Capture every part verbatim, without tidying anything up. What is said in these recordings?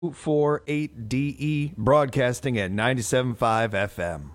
forty-eight D E, broadcasting at ninety-seven point five F M.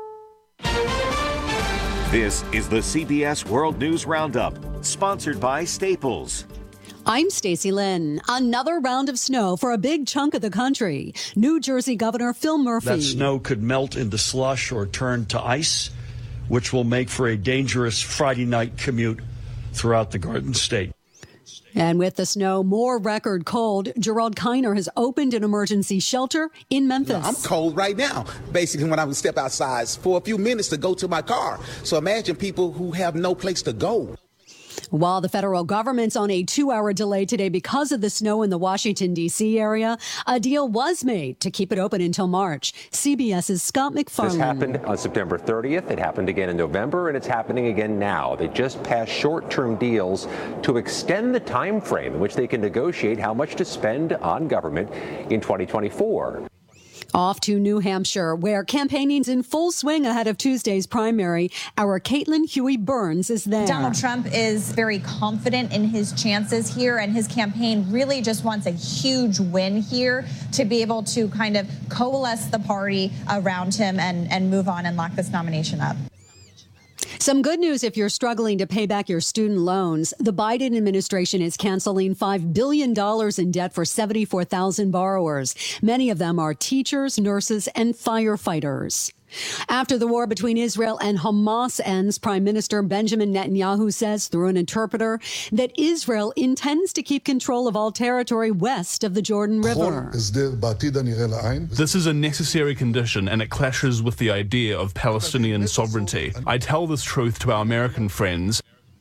This is the C B S World News Roundup, sponsored by Staples. I'm Stacey Lynn. Another round of snow for a big chunk of the country. New Jersey Governor Phil Murphy. That snow could melt into slush or turn to ice, which will make for a dangerous Friday night commute throughout the Garden State. And with the snow, more record cold, Gerald Kiner has opened an emergency shelter in Memphis. I'm cold right now, basically, when I would step outside for a few minutes to go to my car. So imagine people who have no place to go. While the federal government's on a two-hour delay today because of the snow in the Washington, D C area, a deal was made to keep it open until March. CBS's Scott McFarland. This happened on September thirtieth. It happened again in November, and it's happening again now. They just passed short-term deals to extend the time frame in which they can negotiate how much to spend on government in twenty twenty-four. Off to New Hampshire, where campaigning's in full swing ahead of Tuesday's primary. Our Caitlin Huey Burns is there. Donald Trump is very confident in his chances here, and his campaign really just wants a huge win here to be able to kind of coalesce the party around him and, and move on and lock this nomination up. Some good news if you're struggling to pay back your student loans. The Biden administration is canceling five billion dollars in debt for seventy-four thousand borrowers. Many of them are teachers, nurses, and firefighters. After the war between Israel and Hamas ends, Prime Minister Benjamin Netanyahu says through an interpreter that Israel intends to keep control of all territory west of the Jordan River. This is a necessary condition, and it clashes with the idea of Palestinian sovereignty. I tell this truth to our American friends.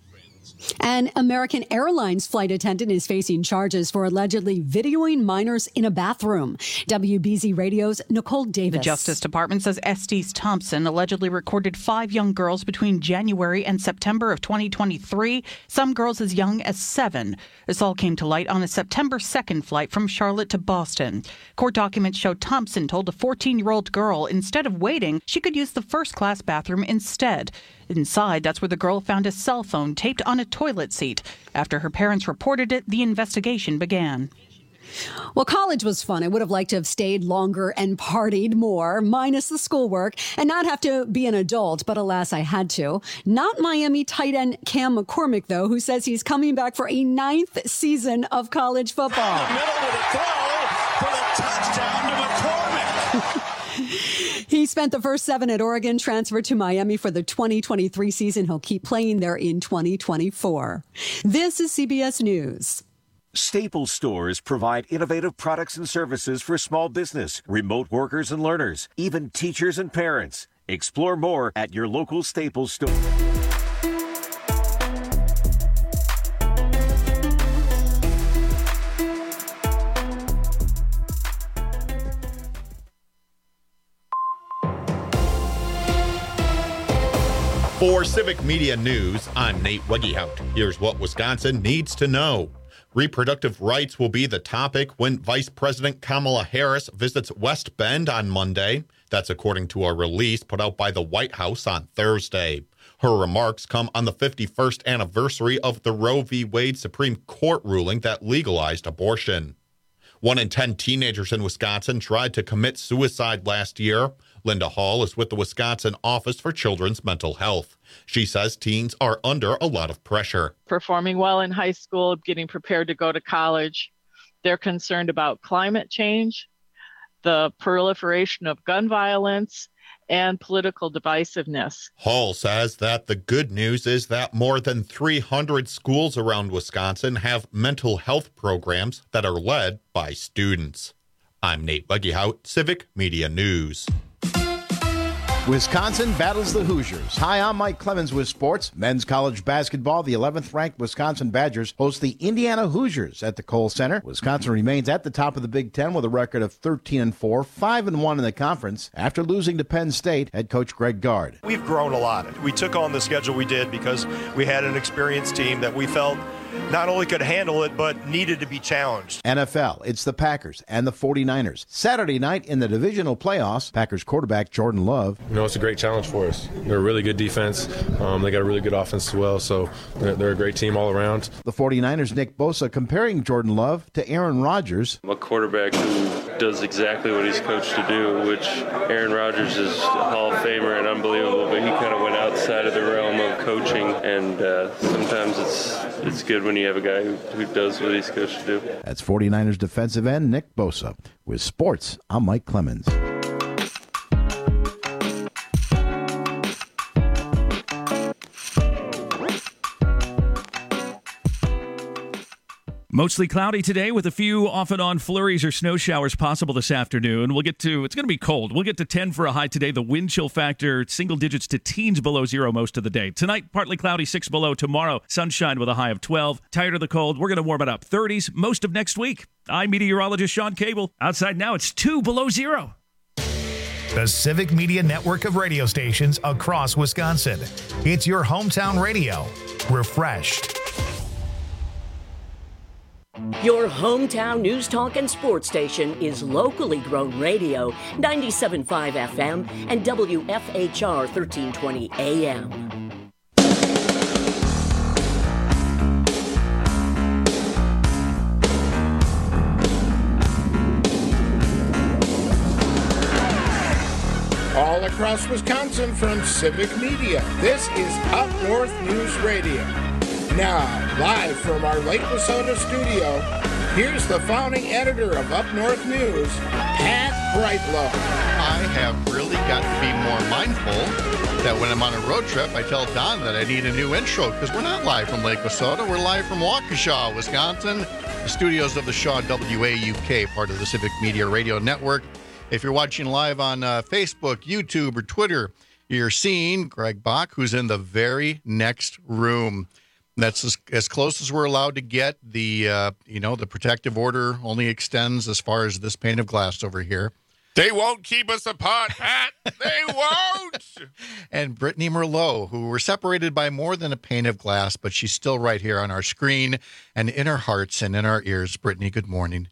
An American Airlines flight attendant is facing charges for allegedly videoing minors in a bathroom. W B Z Radio's Nicole Davis. The Justice Department says Estes Thompson allegedly recorded five young girls between January and September of twenty twenty-three, some girls as young as seven. This all came to light on a September second flight from Charlotte to Boston. Court documents show Thompson told a fourteen-year-old girl instead of waiting, she could use the first-class bathroom instead. Inside, that's where the girl found a cell phone taped on a toilet seat. After her parents reported it, the investigation began. Well, college was fun. I would have liked to have stayed longer and partied more, minus the schoolwork, and not have to be an adult, but alas, I had to. Not Miami tight end Cam McCormick, though, who says he's coming back for a ninth season of college football. Middle with a throw for the touchdown to McCormick. He spent the first seven at Oregon, transferred to Miami for the twenty twenty-three season. He'll keep playing there in twenty twenty-four. This is C B S News. Staples stores provide innovative products and services for small business, remote workers and learners, even teachers and parents. Explore more at your local Staples store. For Civic Media News, I'm Nate Wegehout. Here's what Wisconsin needs to know. Reproductive rights will be the topic when Vice President Kamala Harris visits West Bend on Monday. That's according to a release put out by the White House on Thursday. Her remarks come on the fifty-first anniversary of the Roe v. Wade Supreme Court ruling that legalized abortion. One in ten teenagers in Wisconsin tried to commit suicide last year. Linda Hall is with the Wisconsin Office for Children's Mental Health. She says teens are under a lot of pressure. Performing well in high school, getting prepared to go to college. They're concerned about climate change, the proliferation of gun violence, and political divisiveness. Hall says that the good news is that more than three hundred schools around Wisconsin have mental health programs that are led by students. I'm Nate Wegehout, Civic Media News. Wisconsin battles the Hoosiers. Hi, I'm Mike Clemens with sports. Men's college basketball, the eleventh-ranked Wisconsin Badgers host the Indiana Hoosiers at the Kohl Center. Wisconsin remains at the top of the Big Ten with a record of thirteen and four, five and one in the conference after losing to Penn State head coach Greg Gard. We've grown a lot. We took on the schedule we did because we had an experienced team that we felt not only could handle it, but needed to be challenged. N F L, it's the Packers and the forty-niners. Saturday night in the divisional playoffs, Packers quarterback Jordan Love. You know, it's a great challenge for us. They're a really good defense. Um, they got a really good offense as well, so they're, they're a great team all around. The forty-niners' Nick Bosa comparing Jordan Love to Aaron Rodgers. A quarterback who does exactly what he's coached to do, which Aaron Rodgers is a Hall of Famer and unbelievable, but he kind of went outside of the realm of coaching, and uh, sometimes it's it's good when you have a guy who, who does what he's coached to do. That's forty-niners defensive end Nick Bosa. With sports, I'm Mike Clemens. Mostly cloudy today with a few off and on flurries or snow showers possible this afternoon. We'll get to, it's going to be cold. We'll get to ten for a high today. The wind chill factor, single digits to teens below zero most of the day. Tonight, partly cloudy, six below. Tomorrow, sunshine with a high of twelve. Tired of the cold, we're going to warm it up. thirties most of next week. I'm meteorologist Sean Cable. Outside now, it's two below zero. The Civic Media network of radio stations across Wisconsin. It's your hometown radio. Refreshed. Your hometown news, talk, and sports station is locally grown radio, ninety-seven point five F M and W F H R thirteen twenty A M. All across Wisconsin from Civic Media, this is Up North News Radio. Now, live from our Lake Wissota studio, here's the founding editor of Up North News, Pat Brightlow. I have really got to be more mindful that when I'm on a road trip, I tell Don that I need a new intro, because we're not live from Lake Wissota. We're live from Waukesha, Wisconsin, the studios of the Shaw W A U K, part of the Civic Media Radio Network. If you're watching live on uh, Facebook, YouTube, or Twitter, you're seeing Greg Bach, who's in the very next room. That's as, as close as we're allowed to get. The uh, you know the protective order only extends as far as this pane of glass over here. They won't keep us apart, Pat. They won't. And Brittany Merlot, who were separated by more than a pane of glass, but she's still right here on our screen and in our hearts and in our ears. Brittany, good morning.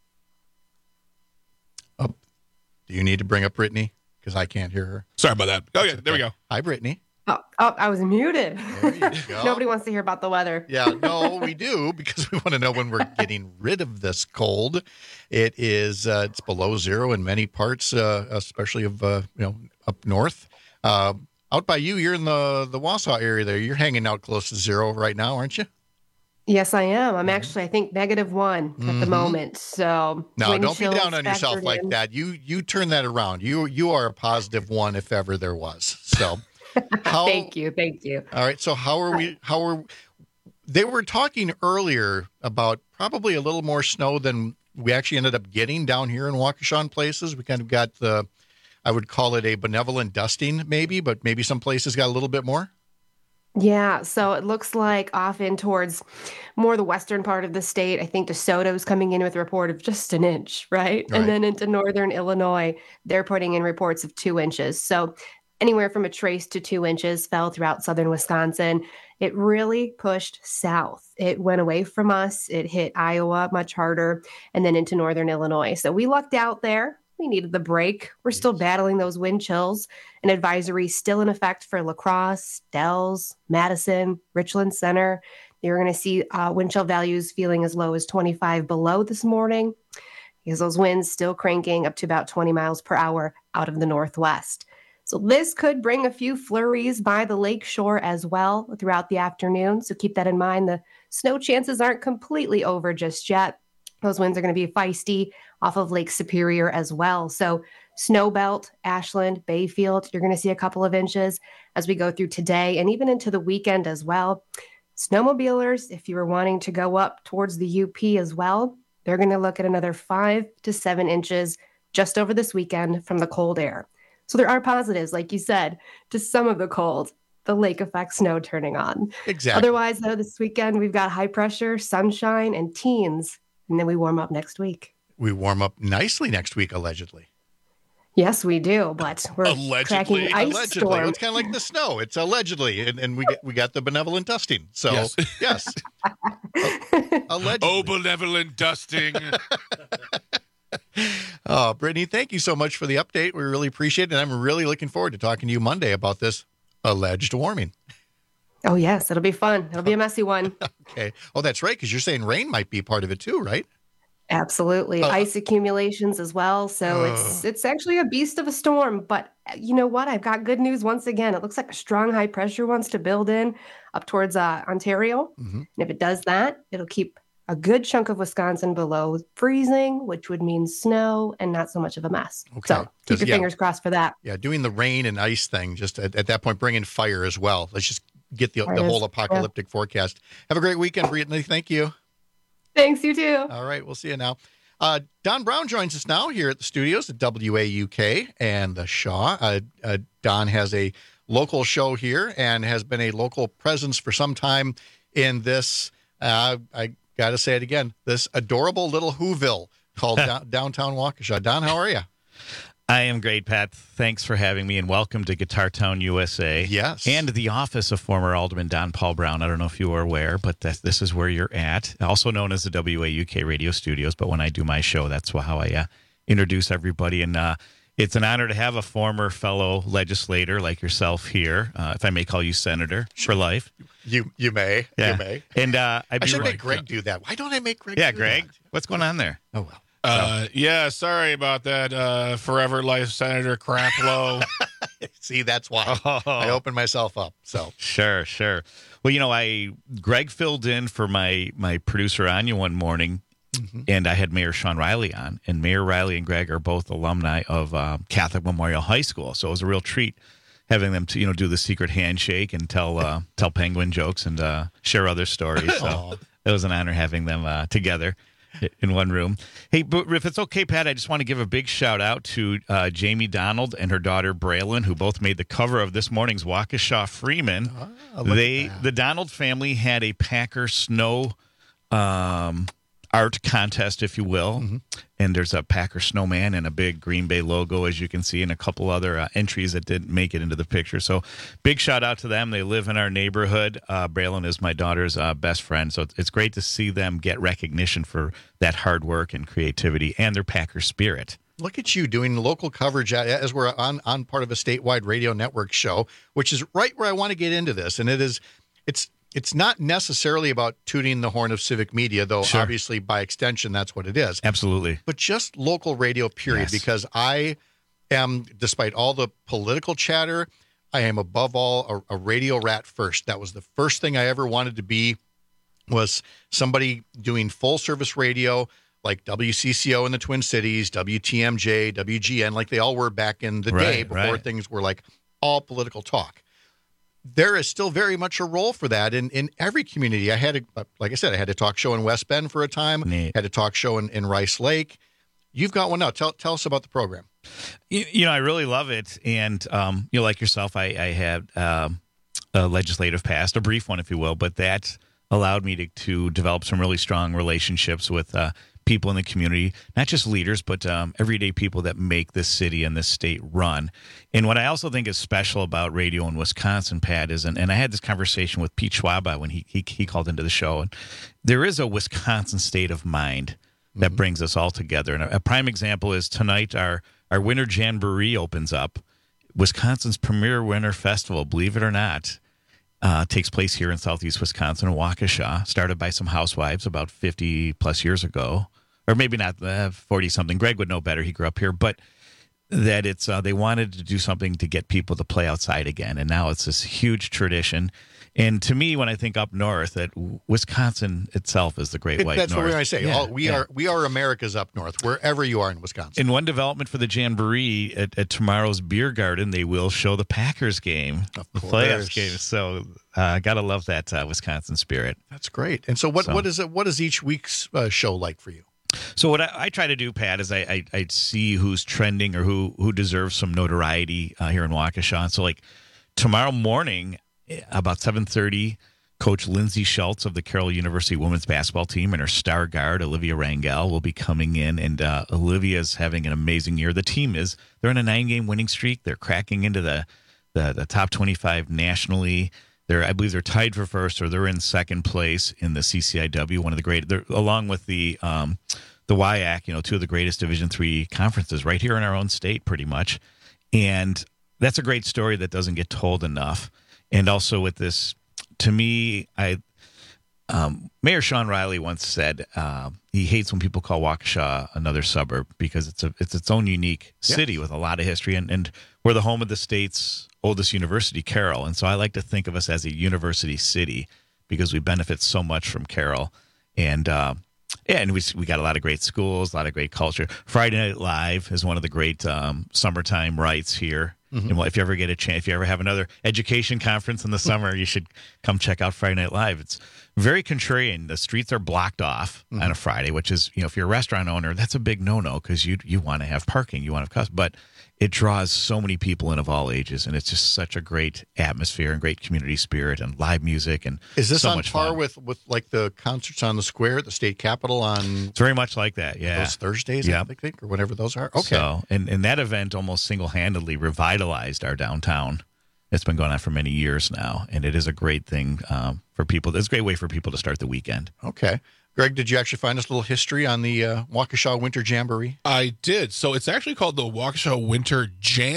Oh, do you need to bring up Brittany? Because I can't hear her. Sorry about that. Oh, yeah, there we go. Hi, Brittany. Oh, oh, I was muted. There you go. Nobody wants to hear about the weather. Yeah, no, we do, because we want to know when we're getting rid of this cold. It is uh, it's below zero in many parts, uh, especially of uh, you know up north. Uh, out by you, you're in the the Wausau area. There, you're hanging out close to zero right now, aren't you? Yes, I am. I'm actually, I think, negative one mm-hmm. at the moment. So no, don't be down on yourself like in. that. You you turn that around. You you are a positive one if ever there was. So. How, thank you, thank you. All right, so how are we? How are they were talking earlier about probably a little more snow than we actually ended up getting down here in Waukesha places. We kind of got the, I would call it a benevolent dusting, maybe, but maybe some places got a little bit more. Yeah, so it looks like off in towards more the western part of the state. I think DeSoto's coming in with a report of just an inch, right? right? And then into northern Illinois, they're putting in reports of two inches. So anywhere from a trace to two inches fell throughout southern Wisconsin. It really pushed south. It went away from us. It hit Iowa much harder and then into northern Illinois. So we lucked out there. We needed the break. We're still battling those wind chills. An advisory still in effect for La Crosse, Dells, Madison, Richland Center. You're going to see uh, wind chill values feeling as low as twenty-five below this morning because those winds still cranking up to about twenty miles per hour out of the northwest. So this could bring a few flurries by the lake shore as well throughout the afternoon. So keep that in mind. The snow chances aren't completely over just yet. Those winds are going to be feisty off of Lake Superior as well. So Snowbelt, Ashland, Bayfield, you're going to see a couple of inches as we go through today and even into the weekend as well. Snowmobilers, if you were wanting to go up towards the U P as well, they're going to look at another five to seven inches just over this weekend from the cold air. So there are positives, like you said, to some of the cold, the lake effect snow turning on. Exactly. Otherwise, though, this weekend we've got high pressure, sunshine, and teens, and then we warm up next week. We warm up nicely next week, allegedly. Yes, we do, but we're allegedly, cracking ice allegedly. storm. It's kind of like the snow. It's allegedly, and, and we get, we got the benevolent dusting. So, yes. yes. Allegedly. Oh, benevolent dusting. Oh, Brittany, thank you so much for the update. We really appreciate it. And I'm really looking forward to talking to you Monday about this alleged warming. Oh, yes. It'll be fun. It'll be a messy one. Okay. Oh, that's right, because you're saying rain might be part of it too, right? Absolutely. Uh, Ice accumulations as well. So uh, it's it's actually a beast of a storm. But you know what? I've got good news once again. It looks like a strong high pressure wants to build in up towards uh, Ontario. Mm-hmm. And if it does that, it'll keep a good chunk of Wisconsin below freezing, which would mean snow and not so much of a mess. Okay. So keep your yeah. fingers crossed for that. Yeah, doing the rain and ice thing, just at, at that point, bring in fire as well. Let's just get the, the whole apocalyptic yeah. forecast. Have a great weekend, Brittany. Thank you. Thanks, you too. All right, we'll see you now. Uh, Don Brown joins us now here at the studios at W A U K and the Shaw. Uh, uh, Don has a local show here and has been a local presence for some time in this, uh, I got to say it again, this adorable little Whoville called down, Downtown Waukesha. Don, how are you? I am great, Pat. Thanks for having me, and welcome to Guitar Town, U S A. Yes. And the office of former Alderman Don Paul Brown. I don't know if you are aware, but that, this is where you're at, also known as the W A U K radio studios. But when I do my show, that's how I uh, introduce everybody. And uh, it's an honor to have a former fellow legislator like yourself here, uh, if I may call you senator for life. You you may. Yeah. You may. And uh, I'd I be should right. make Greg do that. Why don't I make Greg yeah, do Greg. that? What's going on there? Oh, well. Uh, yeah, sorry about that. Uh, forever life Senator Craplow. See, that's why oh. I opened myself up. So sure, sure. Well, you know, I Greg filled in for my my producer Anya one morning, mm-hmm. and I had Mayor Sean Riley on, and Mayor Riley and Greg are both alumni of uh, Catholic Memorial High School, so it was a real treat having them to you know do the secret handshake and tell uh, tell penguin jokes and uh, share other stories. So it was an honor having them uh, together in one room. Hey, but if it's okay, Pat, I just want to give a big shout out to uh, Jamie Donald and her daughter Braylon, who both made the cover of this morning's Waukesha Freeman. Oh, they, the Donald family, had a Packer snow um, art contest, if you will, mm-hmm. and there's a Packer snowman and a big Green Bay logo, as you can see, and a couple other uh, entries that didn't make it into the picture. So big shout out to them. They live in our neighborhood. Uh, Braylon is my daughter's uh, best friend, so it's great to see them get recognition for that hard work and creativity and their Packer spirit. Look at you doing local coverage as we're on, on part of a statewide radio network show, which is right where I want to get into this. And it is, it's, It's not necessarily about tooting the horn of civic media, though sure. obviously by extension that's what it is. Absolutely. But just local radio, period, yes. because I am, despite all the political chatter, I am above all a, a radio rat first. That was the first thing I ever wanted to be, was somebody doing full service radio like W C C O in the Twin Cities, W T M J, W G N, like they all were back in the right, day before right. things were like all political talk. There is still very much a role for that in, in every community. I had, a, like I said, I had a talk show in West Bend for a time, Neat. had a talk show in, in Rice Lake. You've got one now. Tell tell us about the program. You, you know, I really love it. And, um, you know, like yourself, I, I had um, a legislative past, a brief one, if you will, but that allowed me to, to develop some really strong relationships with uh, people in the community, not just leaders, but um, everyday people that make this city and this state run. And what I also think is special about radio in Wisconsin, Pat, is, and, and I had this conversation with Pete Schwaba when he, he he called into the show, and there is a Wisconsin state of mind that mm-hmm. brings us all together. And a, a prime example is tonight our, our Winter Jamboree opens up. Wisconsin's premier winter festival, believe it or not, Uh, takes place here in southeast Wisconsin, in Waukesha, started by some housewives about fifty plus years ago, or maybe not uh, forty something. Greg would know better. He grew up here, but that it's uh, they wanted to do something to get people to play outside again, and now it's this huge tradition. And to me, when I think up north, that Wisconsin itself is the Great it, White that's North. That's what I say. Yeah, All, we yeah. are we are America's up north, wherever you are in Wisconsin. In one development for the Jamboree at, at tomorrow's Beer Garden, they will show the Packers game, of the playoffs game. So I uh, gotta love that uh, Wisconsin spirit. That's great. And so, what so. what is it? What is each week's uh, show like for you? So what I, I try to do, Pat, is I, I I see who's trending or who who deserves some notoriety uh, here in Waukesha. And so, like tomorrow morning, about seven thirty. Coach Lindsay Schultz of the Carroll University women's basketball team and her star guard, Olivia Rangel, will be coming in. And uh, Olivia's having an amazing year. The team is. They're in a nine-game winning streak. They're cracking into the, the, the top twenty-five nationally. They're, I believe they're tied for first, or they're in second place in the C C I W, one of the great, they're, along with the um, the W I A C, you know, two of the greatest Division three conferences right here in our own state, pretty much. And that's a great story that doesn't get told enough. And also with this, to me, I um, Mayor Sean Riley once said uh, he hates when people call Waukesha another suburb because it's a it's its own unique city yes. with a lot of history, and, and we're the home of the state's oldest university, Carroll. And so I like to think of us as a university city because we benefit so much from Carroll. And uh, yeah, and we we got a lot of great schools, a lot of great culture. Friday Night Live is one of the great um, summertime rights here. Mm-hmm. And if you ever get a chance, if you ever have another education conference in the summer, you should come check out Friday Night Live. It's very contrarian. The streets are blocked off mm-hmm. on a Friday, which is, you know, if you're a restaurant owner, that's a big no-no because you you want to have parking, you want to have customers. But it draws so many people in of all ages, and it's just such a great atmosphere and great community spirit and live music. And is this so on much par fun. with with like the concerts on the square at the state capitol on? It's very much like that. Yeah, those Thursdays, yep. I think, or whenever those are. Okay, so and and that event almost single-handedly revitalized our downtown. It's been going on for many years now, and it is a great thing um, for people. It's a great way for people to start the weekend. Okay. Greg, did you actually find us a little history on the uh, Waukesha Winter Jamboree? I did. So it's actually called the Waukesha Winter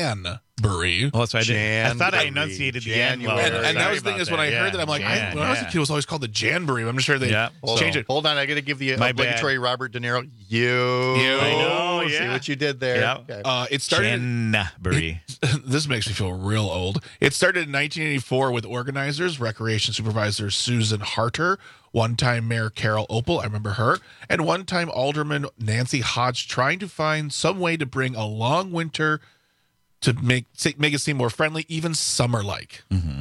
Janboree. Oh, that's what I did. Jan- I thought I enunciated the N. And, and, and that was the thing is that. when I yeah. heard that, I'm like, Jan, I, when yeah. I was a kid, it was always called the Janboree. I'm just sure they yeah. changed so, it. Hold on, I got to give the My obligatory bad. Robert De Niro. You. You. I know, yeah. See what you did there. Yeah. Okay. Uh, it started. Janboree. This makes me feel real old. It started in nineteen eighty-four with organizers, Recreation Supervisor Susan Harter, one-time Mayor Carol Opel, I remember her, and one-time Alderman Nancy Hodge trying to find some way to bring a long winter to make make it seem more friendly, even summer-like. Mm-hmm.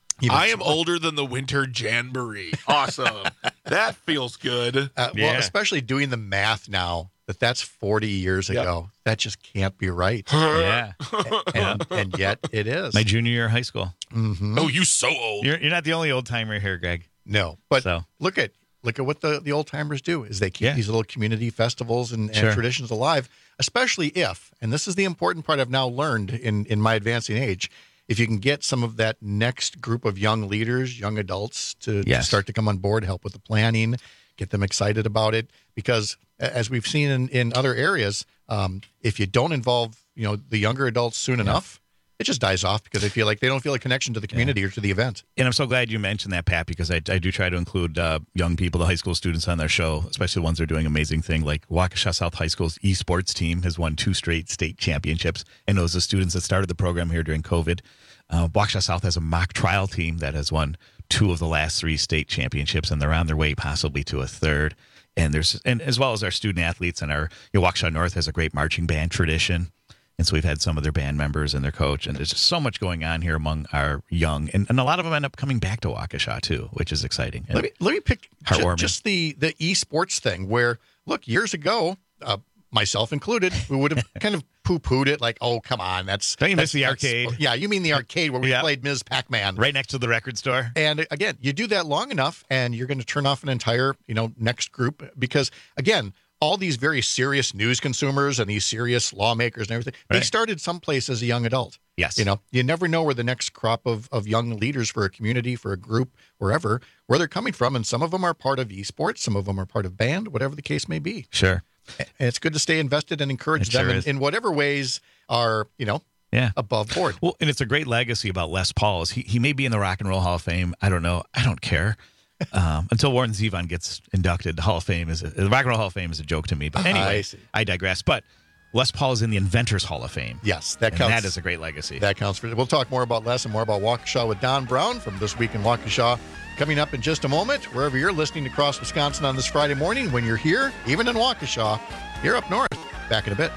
I am older than the Winter Janboree. Awesome. That feels good. Uh, well, Yeah. especially doing the math now that that's forty years Yep. ago. That just can't be right. Yeah. and, and yet it is. My junior year of high school. Mm-hmm. Oh, you so old. You're, you're not the only old timer here, Greg. No, but So. look at look at what the, the old timers do is they keep Yeah. these little community festivals and, and Sure. traditions alive, especially if, and this is the important part I've now learned in, in my advancing age, if you can get some of that next group of young leaders, young adults to, to Yes. start to come on board, help with the planning, get them excited about it. Because a- as we've seen in, in other areas, um, if you don't involve, you know, the younger adults soon enough, it just dies off because they feel like they don't feel a connection to the community or to the event. And I'm so glad you mentioned that, Pat, because I, I do try to include uh, young people, the high school students on their show, especially the ones that are doing amazing things. Like Waukesha South High School's esports team has won two straight state championships. And those are the students that started the program here during COVID. Uh, Waukesha South has a mock trial team that has won two of the last three state championships, and they're on their way possibly to a third. And there's and as well as our student athletes, and our you know, Waukesha North has a great marching band tradition. And so we've had some of their band members and their coach, and there's just so much going on here among our young, and, and a lot of them end up coming back to Waukesha too, which is exciting. Let me let me pick ju- Heartwarming. just the the esports thing. Where look, years ago, uh, myself included, we would have kind of poo pooed it, like, "Oh, come on, that's." Don't you miss that's- the that's- arcade? Yeah, you mean the arcade where we Yeah. played Miz Pac-Man, right next to the record store. And again, you do that long enough, and you're going to turn off an entire, you know, next group because again. All these very serious news consumers and these serious lawmakers and everything, Right. they started someplace as a young adult. Yes. You know, you never know where the next crop of, of young leaders for a community, for a group, wherever, where they're coming from. And some of them are part of esports, some of them are part of band, whatever the case may be. Sure. And it's good to stay invested and encourage It them sure in, is. in whatever ways are, you know, Yeah. above board. Well, and it's a great legacy about Les Pauls. He he may be in the Rock and Roll Hall of Fame. I don't know. I don't care. Um, until Warren Zevon gets inducted, the Hall of Fame is a, the Rock and Roll Hall of Fame is a joke to me. But anyway, I see. I digress. But Les Paul is in the Inventors Hall of Fame. Yes, that And counts. that is a great legacy. That counts for. We'll talk more about Les and more about Waukesha with Don Brown from This Week in Waukesha coming up in just a moment. Wherever you're listening across Wisconsin on this Friday morning, when you're here, even in Waukesha, you're up north. Back in a bit.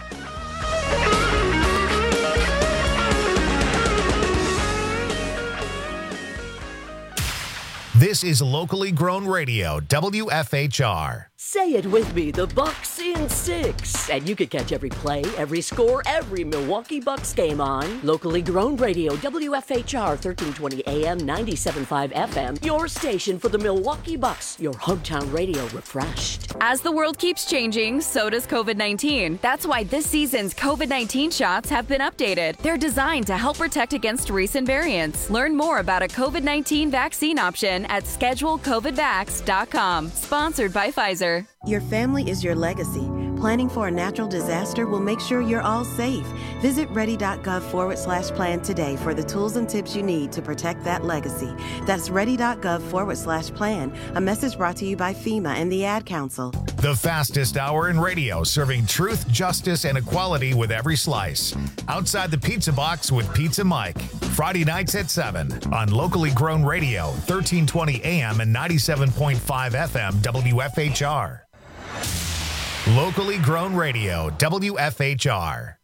This is locally grown radio, W F H R. Say it with me, the Bucks in six. And you can catch every play, every score, every Milwaukee Bucks game on locally grown radio, W F H R thirteen twenty A M, ninety-seven point five F M, your station for the Milwaukee Bucks, your hometown radio refreshed. As the world keeps changing, so does COVID nineteen. That's why this season's COVID nineteen shots have been updated. They're designed to help protect against recent variants. Learn more about a COVID nineteen vaccine option at schedule covid vax dot com. Sponsored by Pfizer. Your family is your legacy. Planning for a natural disaster will make sure you're all safe. Visit ready.gov forward slash plan today for the tools and tips you need to protect that legacy. That's ready.gov forward slash plan. A message brought to you by FEMA and the Ad Council. The fastest hour in radio, serving truth, justice, and equality with every slice. Outside the Pizza Box with Pizza Mike. Friday nights at seven on locally grown radio, thirteen twenty A M and ninety-seven point five F M W F H R. Locally grown radio, W F H R.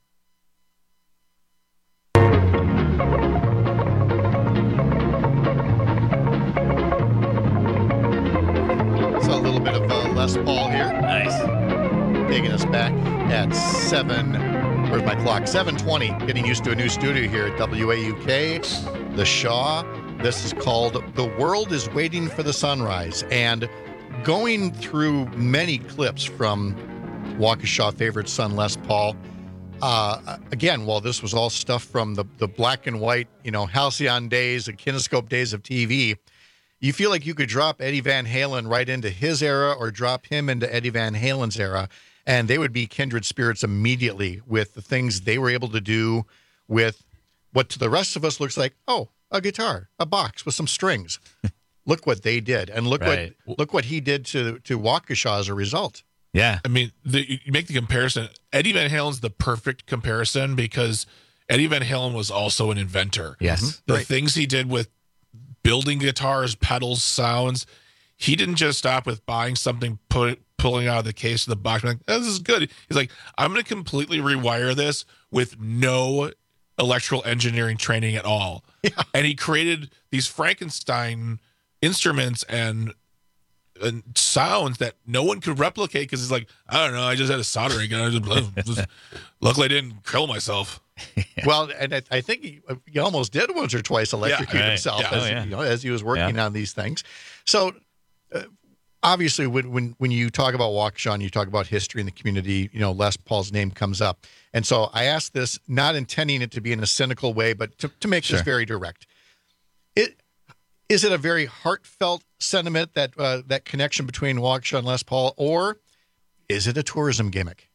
So a little bit of uh, Les Paul here. Nice. Taking us back at seven. Where's my clock? seven twenty. Getting used to a new studio here at W A U K, the Shaw. This is called The World is Waiting for the Sunrise. And going through many clips from Waukesha favorite son Les Paul. Uh, again, while this was all stuff from the, the black and white, you know, halcyon days, the kinescope days of T V, you feel like you could drop Eddie Van Halen right into his era or drop him into Eddie Van Halen's era, and they would be kindred spirits immediately with the things they were able to do with what to the rest of us looks like, oh, a guitar, a box with some strings. Look what they did, and look right. what look what he did to to Waukesha as a result. Yeah, I mean, the, you make the comparison. Eddie Van Halen's the perfect comparison because Eddie Van Halen was also an inventor. Yes, the right. things he did with building guitars, pedals, sounds. He didn't just stop with buying something, put pulling out of the case of the box, like, oh, this is good. He's like, I'm going to completely rewire this with no electrical engineering training at all. Yeah. And he created these Frankenstein instruments and, and sounds that no one could replicate because it's like, I don't know, I just had a soldering gun. I just, just luckily I didn't kill myself. Yeah. Well, and I, I think he, he almost did once or twice electrocute yeah, right. himself yeah. as, Oh, yeah. you know, as he was working yeah. on these things. So uh, obviously when, when, when you talk about Waukesha and you talk about history in the community, you know, Les Paul's name comes up. And so I asked this, not intending it to be in a cynical way, but to, to make Sure. this very direct. It Is it a very heartfelt sentiment, that uh, that connection between Waukesha and Les Paul, or is it a tourism gimmick?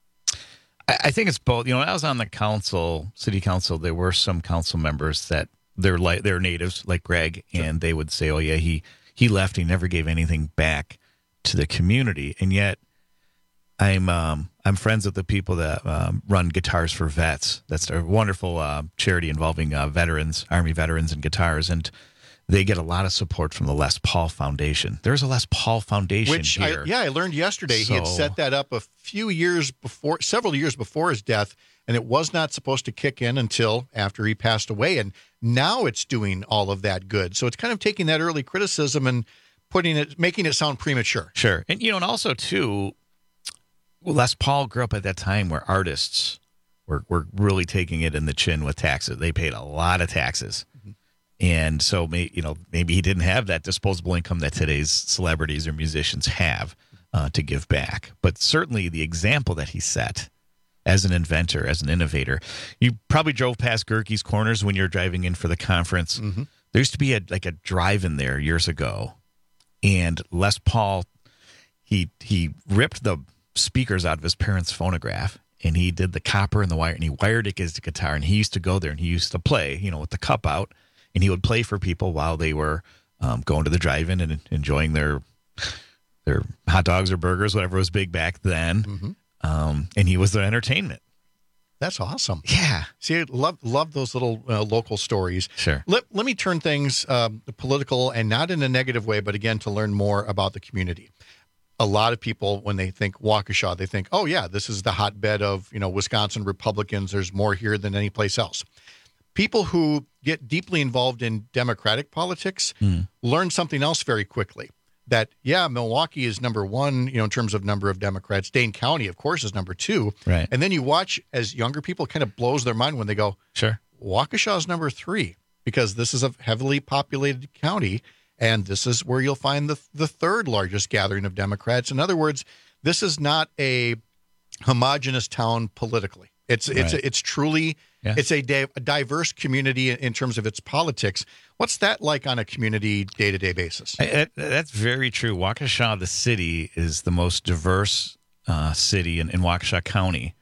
I, I think it's both. You know, when I was on the council, city council, there were some council members that they're like they're natives, like Greg, sure. and they would say, "Oh yeah, he he left. He never gave anything back to the community." And yet, I'm um, I'm friends with the people that um, run Guitars for Vets. That's a wonderful uh, charity involving uh, veterans, Army veterans, and guitars, and they get a lot of support from the Les Paul Foundation. There's a Les Paul Foundation Which here. I, yeah, I learned yesterday. So, he had set that up a few years before, several years before his death, and it was not supposed to kick in until after he passed away. And now it's doing all of that good. So it's kind of taking that early criticism and putting it, making it sound premature. Sure. And, you know, and also, too, Les Paul grew up at that time where artists were, were really taking it in the chin with taxes. They paid a lot of taxes. And so, may, you know, maybe he didn't have that disposable income that today's celebrities or musicians have uh, to give back. But certainly the example that he set as an inventor, as an innovator. You probably drove past Gerke's Corners when you were driving in for the conference. Mm-hmm. There used to be a, like a drive-in there years ago. And Les Paul, he he ripped the speakers out of his parents' phonograph. And he did the copper and the wire. And he wired it as the guitar. And he used to go there and he used to play, you know, with the cup out. And he would play for people while they were um, going to the drive-in and enjoying their their hot dogs or burgers, whatever was big back then. Mm-hmm. Um, and he was their entertainment. That's awesome. Yeah. See, I love, love those little uh, local stories. Sure. Let, let me turn things um, political, and not in a negative way, but again, to learn more about the community. A lot of people, when they think Waukesha, they think, oh, yeah, this is the hotbed of, you know, Wisconsin Republicans. There's more here than any place else. People who get deeply involved in Democratic politics mm. learn something else very quickly. that, yeah, Milwaukee is number one, you know, in terms of number of Democrats. Dane County, of course, is number two. Right. And then you watch as younger people, it kind of blows their mind when they go, sure, Waukesha is number three, because this is a heavily populated county, and this is where you'll find the the third largest gathering of Democrats. In other words, this is not a homogenous town politically. It's right. it's it's truly yeah. it's a, di- a diverse community in terms of its politics. What's that like on a community day-to-day basis? I, I, that's very true. Waukesha, the city, is the most diverse uh, city in, in Waukesha County,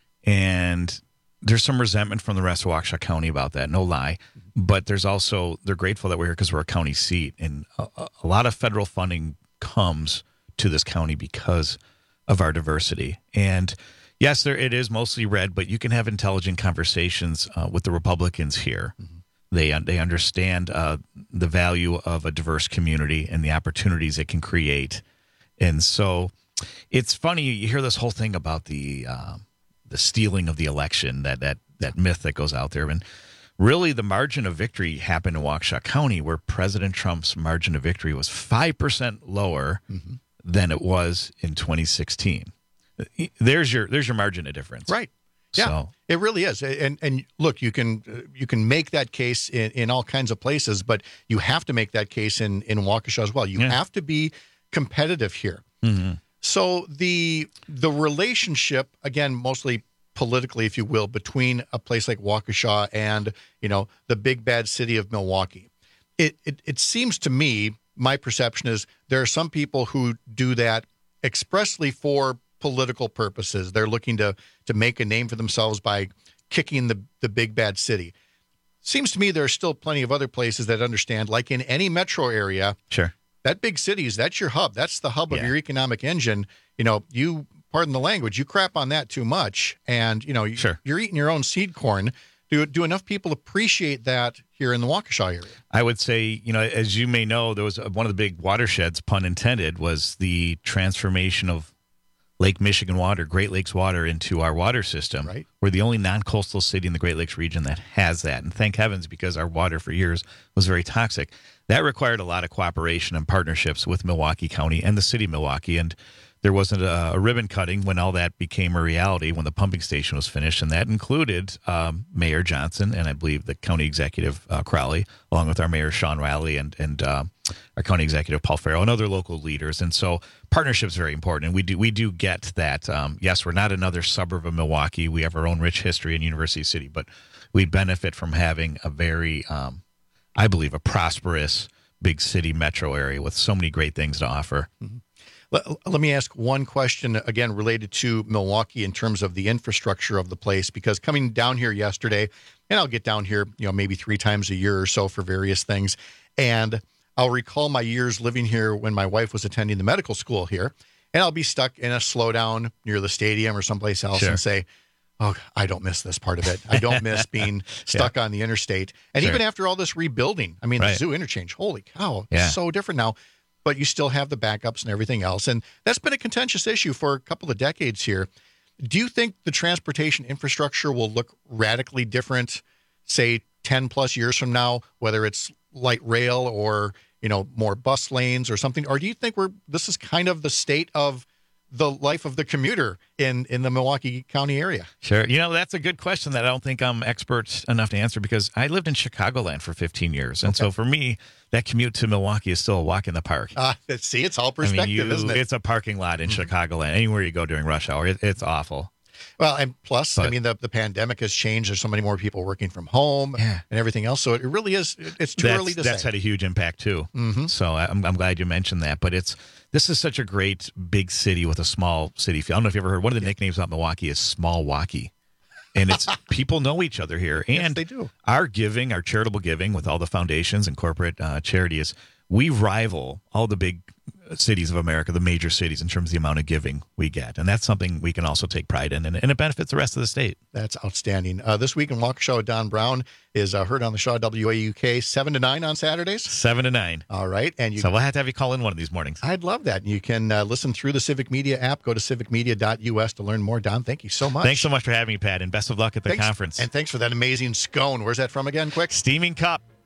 and there's some resentment from the rest of Waukesha County about that, no lie. But there's also, they're grateful that we're here because we're a county seat, and a, a lot of federal funding comes to this county because of our diversity. And yes, there it is mostly red, but you can have intelligent conversations uh, with the Republicans here. Mm-hmm. They they understand uh, the value of a diverse community and the opportunities it can create. And so it's funny, you hear this whole thing about the uh, the stealing of the election, that that that myth that goes out there. And really, the margin of victory happened in Waukesha County, where President Trump's margin of victory was five percent lower mm-hmm. than it was in twenty sixteen. There's your there's your margin of difference. Right. Yeah, so. It really is. And and look, you can uh, you can make that case in, in all kinds of places, but you have to make that case in, in Waukesha as well. You yeah. have to be competitive here. Mm-hmm. So the the relationship, again, mostly politically, if you will, between a place like Waukesha and, you know, the big bad city of Milwaukee, it it, it seems to me, my perception is there are some people who do that expressly for political purposes. They're looking to to make a name for themselves by kicking the the big bad city. Seems to me there are still plenty of other places that understand, like in any metro area, sure, that big cities, that's your hub. That's the hub yeah. of your economic engine. You know, you, pardon the language, you crap on that too much, and you know, you, sure. you're eating your own seed corn. Do do enough people appreciate that here in the Waukesha area? I would say, you know, as you may know, there was one of the big watersheds, pun intended, was the transformation of Lake Michigan water, Great Lakes water, into our water system. Right. We're the only non-coastal city in the Great Lakes region that has that. And thank heavens, because our water for years was very toxic. That required a lot of cooperation and partnerships with Milwaukee County and the city of Milwaukee. And there wasn't a, a ribbon cutting when all that became a reality, when the pumping station was finished. And that included um, Mayor Johnson and I believe the county executive, uh, Crowley, along with our mayor, Sean Riley, and, and uh, our county executive, Paul Farrell, and other local leaders. And so partnership is very important. And we do, we do get that. Um, yes, we're not another suburb of Milwaukee. We have our own rich history in University City, but we benefit from having a very, um, I believe, a prosperous big city metro area with so many great things to offer. Mm-hmm. Let, let me ask one question, again, related to Milwaukee in terms of the infrastructure of the place, because coming down here yesterday, and I'll get down here, you know, maybe three times a year or so for various things, and I'll recall my years living here when my wife was attending the medical school here, and I'll be stuck in a slowdown near the stadium or someplace else sure. and say, oh, I don't miss this part of it. I don't miss being stuck yeah. on the interstate. And sure. even after all this rebuilding, I mean, right. the zoo interchange, holy cow, yeah. it's so different now. But you still have the backups and everything else. And that's been a contentious issue for a couple of decades here. Do you think the transportation infrastructure will look radically different, say, ten plus years from now, whether it's light rail or, you know, more bus lanes or something? Or do you think we're this is kind of the state of the life of the commuter in, in the Milwaukee County area? Sure. You know, that's a good question that I don't think I'm expert enough to answer, because I lived in Chicagoland for fifteen years. And okay. so for me, that commute to Milwaukee is still a walk in the park. Uh, see, it's all perspective, I mean, you, isn't it? It's a parking lot in mm-hmm. Chicagoland. Anywhere you go during rush hour, it, it's awful. Well, and plus, but, I mean, the, the pandemic has changed. There's so many more people working from home yeah. and everything else. So it really is, it's too that's, early to that's say. had a huge impact too. Mm-hmm. So I'm, I'm glad you mentioned that. But it's this is such a great big city with a small city feel. I don't know if you ever heard, one of the yeah. nicknames about Milwaukee is Small Waukee. And it's people know each other here. And yes, they do. Our giving, our charitable giving with all the foundations and corporate uh, charities, we rival all the big cities of America, the major cities, in terms of the amount of giving we get. And that's something we can also take pride in, and, and it benefits the rest of the state. That's outstanding. Uh, this week in Waukesha with Don Brown is uh, heard on the Shaw W A U K seven to nine on Saturdays. seven to nine. All right. And you, so we'll have to have you call in one of these mornings. I'd love that. You can uh, listen through the Civic Media app. Go to civic media dot U S to learn more. Don, thank you so much. Thanks so much for having me, Pat, and best of luck at the thanks, conference. And thanks for that amazing scone. Where's that from again, quick? Steaming Cup.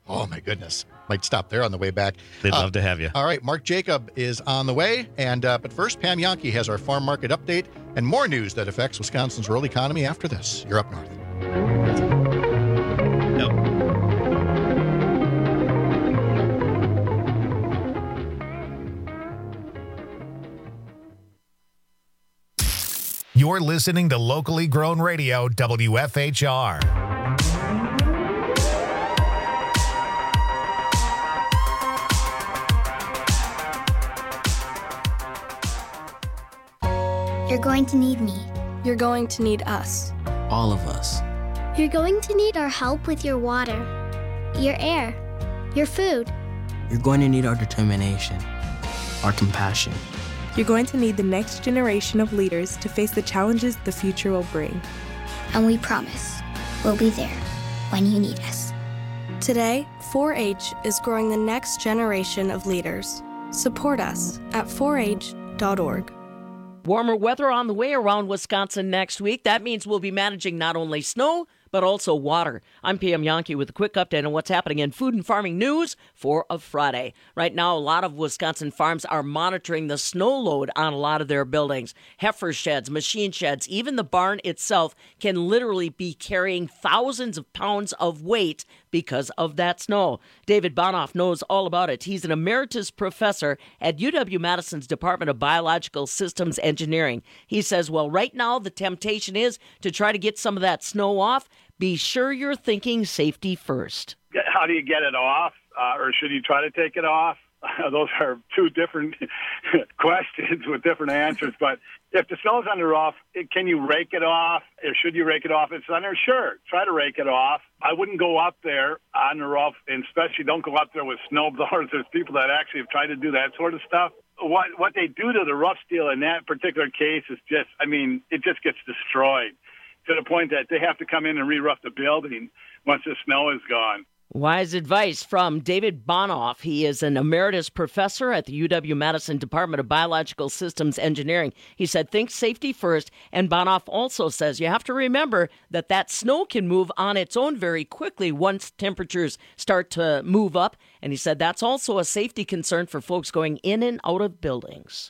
Oh, my goodness. Might stop there on the way back. They'd Uh, love to have you. All right, Mark Jacob is on the way. and uh, But first, Pam Yonke has our farm market update and more news that affects Wisconsin's rural economy after this. You're up north. You're listening to Locally Grown Radio, W F H R. You're going to need me. You're going to need us. All of us. You're going to need our help with your water, your air, your food. You're going to need our determination, our compassion. You're going to need the next generation of leaders to face the challenges the future will bring. And we promise we'll be there when you need us. Today, four H is growing the next generation of leaders. Support us at four H dot org. Warmer weather on the way around Wisconsin next week. That means we'll be managing not only snow, but also water. I'm Pam Yonke with a quick update on what's happening in food and farming news for a Friday. Right now, a lot of Wisconsin farms are monitoring the snow load on a lot of their buildings. Heifer sheds, machine sheds, even the barn itself can literally be carrying thousands of pounds of weight because of that snow. David Bonoff knows all about it. He's an emeritus professor at U W-Madison's Department of Biological Systems Engineering. He says, well, right now the temptation is to try to get some of that snow off. Be sure you're thinking safety first. How do you get it off, uh, or should you try to take it off? Uh, those are two different questions with different answers. But if the snow's on the roof, it, can you rake it off, or should you rake it off? If it's on there, sure, try to rake it off. I wouldn't go up there on the roof, and especially don't go up there with snow blowers. There's people that actually have tried to do that sort of stuff. What what they do to the rough steel in that particular case is just, I mean, it just gets destroyed to the point that they have to come in and re-rough the building once the snow is gone. Wise advice from David Bonoff. He is an emeritus professor at the U W-Madison Department of Biological Systems Engineering. He said, think safety first. And Bonoff also says you have to remember that that snow can move on its own very quickly once temperatures start to move up. And he said that's also a safety concern for folks going in and out of buildings.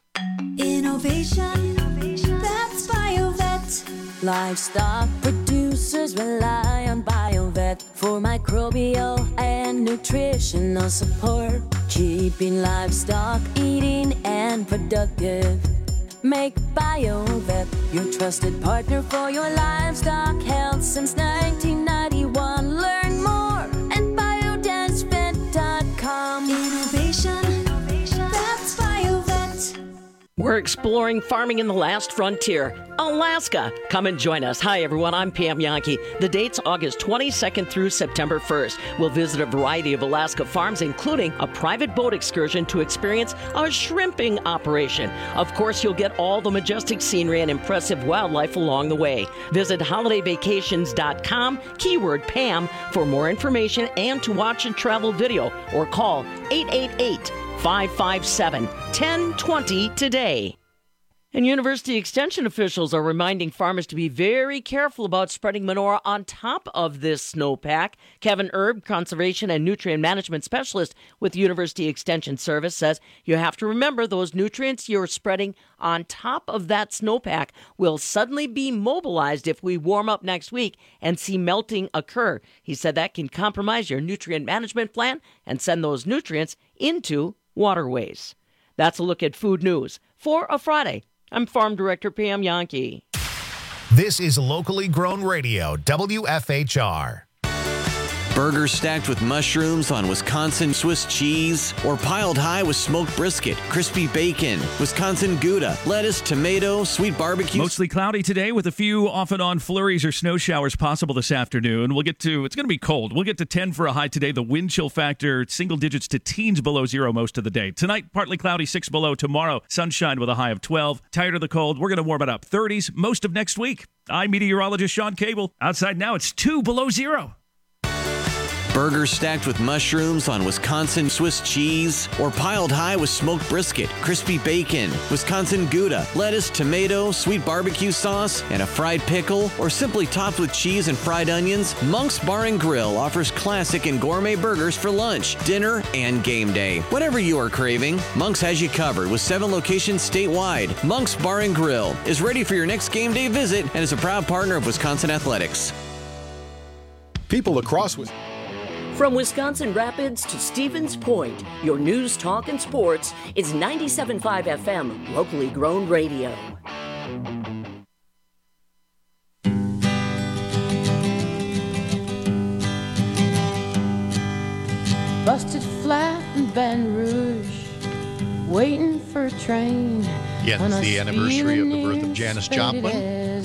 Innovation, that's BioVet. Livestock producers rely on BioVet for microbial and nutritional support, keeping livestock eating and productive. Make BioVet your trusted partner for your livestock health since nineteen ninety-one. Learn more at biodance vet dot com. Innovation, that's BioVet. We're exploring farming in the last frontier, Alaska. Come and join us. Hi, everyone. I'm Pam Yonke. The date's August twenty-second through September first. We'll visit a variety of Alaska farms, including a private boat excursion to experience a shrimping operation. Of course, you'll get all the majestic scenery and impressive wildlife along the way. Visit holiday vacations dot com, keyword Pam, for more information and to watch a travel video, or call eight eight eight, five five seven, one zero two zero today. And University Extension officials are reminding farmers to be very careful about spreading manure on top of this snowpack. Kevin Erb, Conservation and Nutrient Management Specialist with University Extension Service, says you have to remember those nutrients you're spreading on top of that snowpack will suddenly be mobilized if we warm up next week and see melting occur. He said that can compromise your nutrient management plan and send those nutrients into waterways. That's a look at food news for a Friday. I'm Farm Director Pam Yonke. This is Locally Grown Radio, W F H R. Burgers stacked with mushrooms on Wisconsin Swiss cheese, or piled high with smoked brisket, crispy bacon, Wisconsin Gouda, lettuce, tomato, sweet barbecue. Mostly cloudy today with a few off and on flurries or snow showers possible this afternoon. We'll get to, it's going to be cold. We'll get to ten for a high today. The wind chill factor, single digits to teens below zero most of the day. Tonight, partly cloudy, six below. Tomorrow, sunshine with a high of twelve. Tired of the cold, we're going to warm it up. thirties most of next week. I'm meteorologist Sean Cable. Outside now, it's two below zero. Burgers stacked with mushrooms on Wisconsin Swiss cheese, or piled high with smoked brisket, crispy bacon, Wisconsin Gouda, lettuce, tomato, sweet barbecue sauce, and a fried pickle, or simply topped with cheese and fried onions, Monk's Bar and Grill offers classic and gourmet burgers for lunch, dinner, and game day. Whatever you are craving, Monk's has you covered with seven locations statewide. Monk's Bar and Grill is ready for your next game day visit and is a proud partner of Wisconsin Athletics. People across with. From Wisconsin Rapids to Stevens Point, your news, talk, and sports is ninety-seven point five F M, locally grown radio. Busted flat in Baton Rouge, waiting for a train. Yeah, it's the anniversary of the birth of Janis Joplin.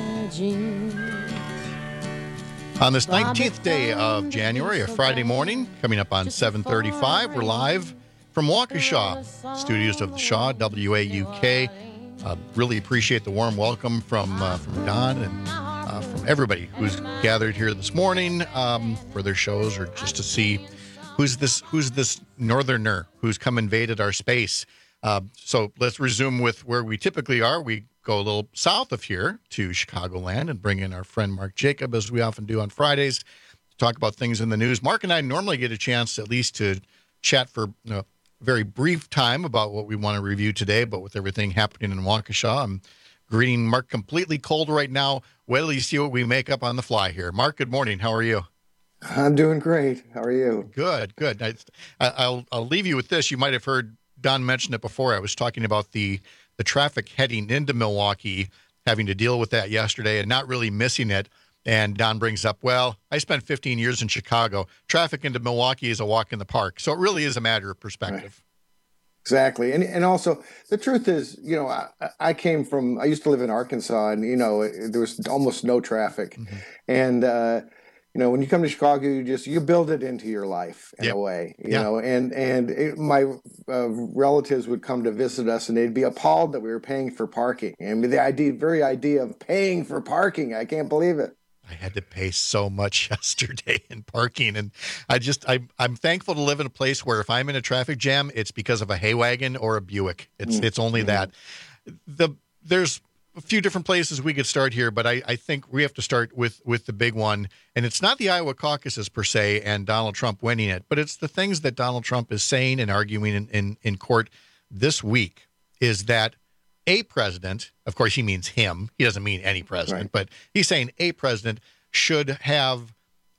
On this nineteenth day of January, a Friday morning, coming up on seven thirty-five, we're live from Waukesha, studios of the Shaw, W A U K. Uh, really appreciate the warm welcome from uh, from Don and uh, from everybody who's gathered here this morning um, for their shows or just to see who's this who's this northerner who's come invaded our space. Uh, so let's resume with where we typically are. We go a little south of here to Chicagoland and bring in our friend Mark Jacob, as we often do on Fridays, to talk about things in the news. Mark and I normally get a chance at least to chat for you know, a very brief time about what we want to review today, but with everything happening in Waukesha, I'm greeting Mark completely cold right now. Wait till you see what we make up on the fly here. Mark, good morning. How are you? I'm doing great. How are you? Good, good. I, I'll, I'll leave you with this. You might have heard Don mention it before. I was talking about the the traffic heading into Milwaukee, having to deal with that yesterday and not really missing it. And Don brings up, well, I spent fifteen years in Chicago. Traffic into Milwaukee is a walk in the park. So it really is a matter of perspective. Right. Exactly. And and also the truth is, you know, I, I came from, I used to live in Arkansas and, you know, there was almost no traffic. Mm-hmm. And, uh, you know, when you come to Chicago, you just you build it into your life in yep. a way, you yeah. know. And and it, my uh, relatives would come to visit us, and they'd be appalled that we were paying for parking. And the idea, very idea of paying for parking, I can't believe it. I had to pay so much yesterday in parking, and I just I I'm thankful to live in a place where if I'm in a traffic jam, it's because of a hay wagon or a Buick. It's mm-hmm. it's only mm-hmm. that. The there's. A few different places we could start here, but I, I think we have to start with with the big one. And it's not the Iowa caucuses per se and Donald Trump winning it, but it's the things that Donald Trump is saying and arguing in, in, in court this week is that a president, of course he means him, he doesn't mean any president, right. but he's saying a president should have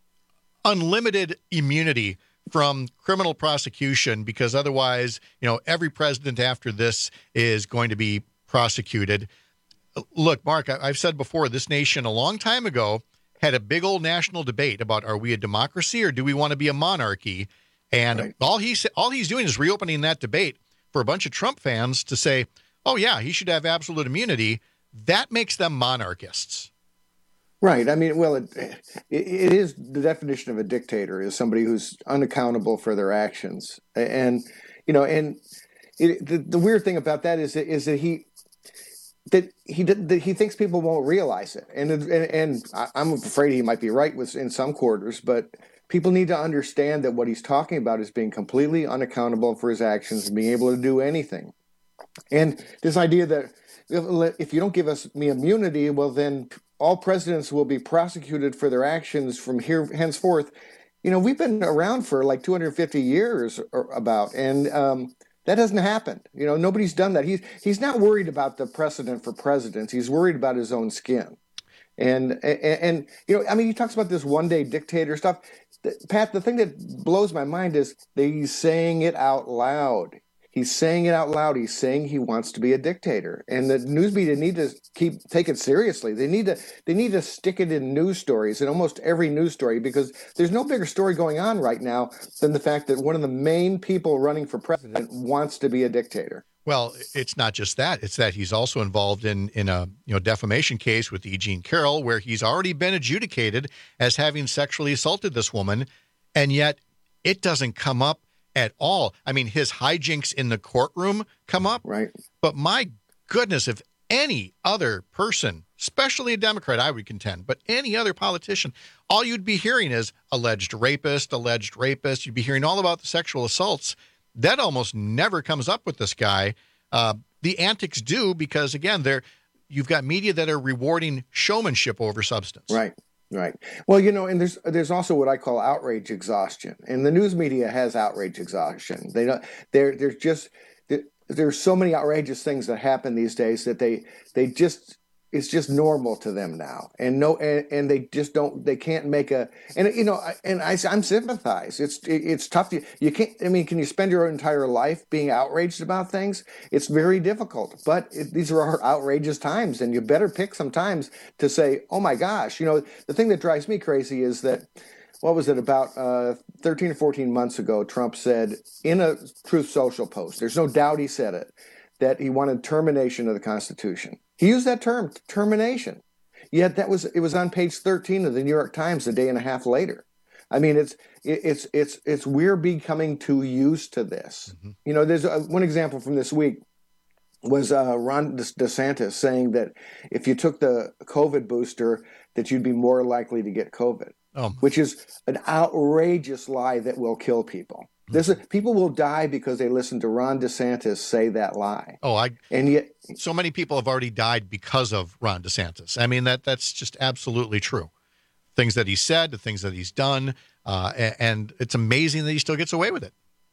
unlimited immunity from criminal prosecution because otherwise, you know, every president after this is going to be prosecuted. Look, Mark, I've said before, this nation a long time ago had a big old national debate about are we a democracy or do we want to be a monarchy? And right. all he's all he's doing is reopening that debate for a bunch of Trump fans to say, oh, yeah, he should have absolute immunity. That makes them monarchists. Right. I mean, well, it, it is the definition of a dictator is somebody who's unaccountable for their actions. And, you know, and it, the, the weird thing about that is that, is that he that he that he thinks people won't realize it. And, and, and I'm afraid he might be right with in some quarters, but people need to understand that what he's talking about is being completely unaccountable for his actions and being able to do anything. And this idea that if you don't give us me immunity, well, then all presidents will be prosecuted for their actions from here henceforth. You know, we've been around for like two hundred fifty years or about, and um, that hasn't happened. You know, nobody's done that. He's he's not worried about the precedent for presidents. He's worried about his own skin. And, and, and you know, I mean, he talks about this one day dictator stuff. Pat, the thing that blows my mind is that he's saying it out loud. He's saying it out loud. He's saying he wants to be a dictator, and the news media need to keep take it seriously. They need to they need to stick it in news stories, in almost every news story, because there's no bigger story going on right now than the fact that one of the main people running for president wants to be a dictator. Well, it's not just that; it's that he's also involved in in a you know defamation case with E. Jean Carroll, where he's already been adjudicated as having sexually assaulted this woman, and yet it doesn't come up at all. I mean, his hijinks in the courtroom come up, right? But my goodness, if any other person especially a Democrat, I would contend, but any other politician, all you'd be hearing is alleged rapist, alleged rapist. You'd be hearing all about the sexual assaults. That almost never comes up with this guy. Uh, the antics do because, again, they're you've got media that are rewarding showmanship over substance. Right. Right. Well, you know, and there's there's also what I call outrage exhaustion, and the news media has outrage exhaustion. They don't. There there's just there, there's so many outrageous things that happen these days that they they just it's just normal to them now, and no, and, and they just don't. They can't make a and you know, and I I'm sympathize. It's it, it's tough. To, you can't. I mean, can you spend your entire life being outraged about things? It's very difficult. But it, these are outrageous times, and you better pick some times to say, "Oh my gosh!" You know, the thing that drives me crazy is that. What was it, about uh, thirteen or fourteen months ago, Trump said in a Truth Social post, there's no doubt he said it, that he wanted termination of the Constitution. He used that term, termination. Yet that was it was on page thirteen of the New York Times a day and a half later. I mean, it's it's it's it's we're becoming too used to this. Mm-hmm. You know, there's a, one example from this week was uh, Ron DeSantis saying that if you took the COVID booster, that you'd be more likely to get COVID. Oh. Which is an outrageous lie that will kill people. This is, people will die because they listen to Ron DeSantis say that lie. Oh, I and yet so many people have already died because of Ron DeSantis. I mean that that's just absolutely true. Things that he said, the things that he's done, uh, and it's amazing that he still gets away with it.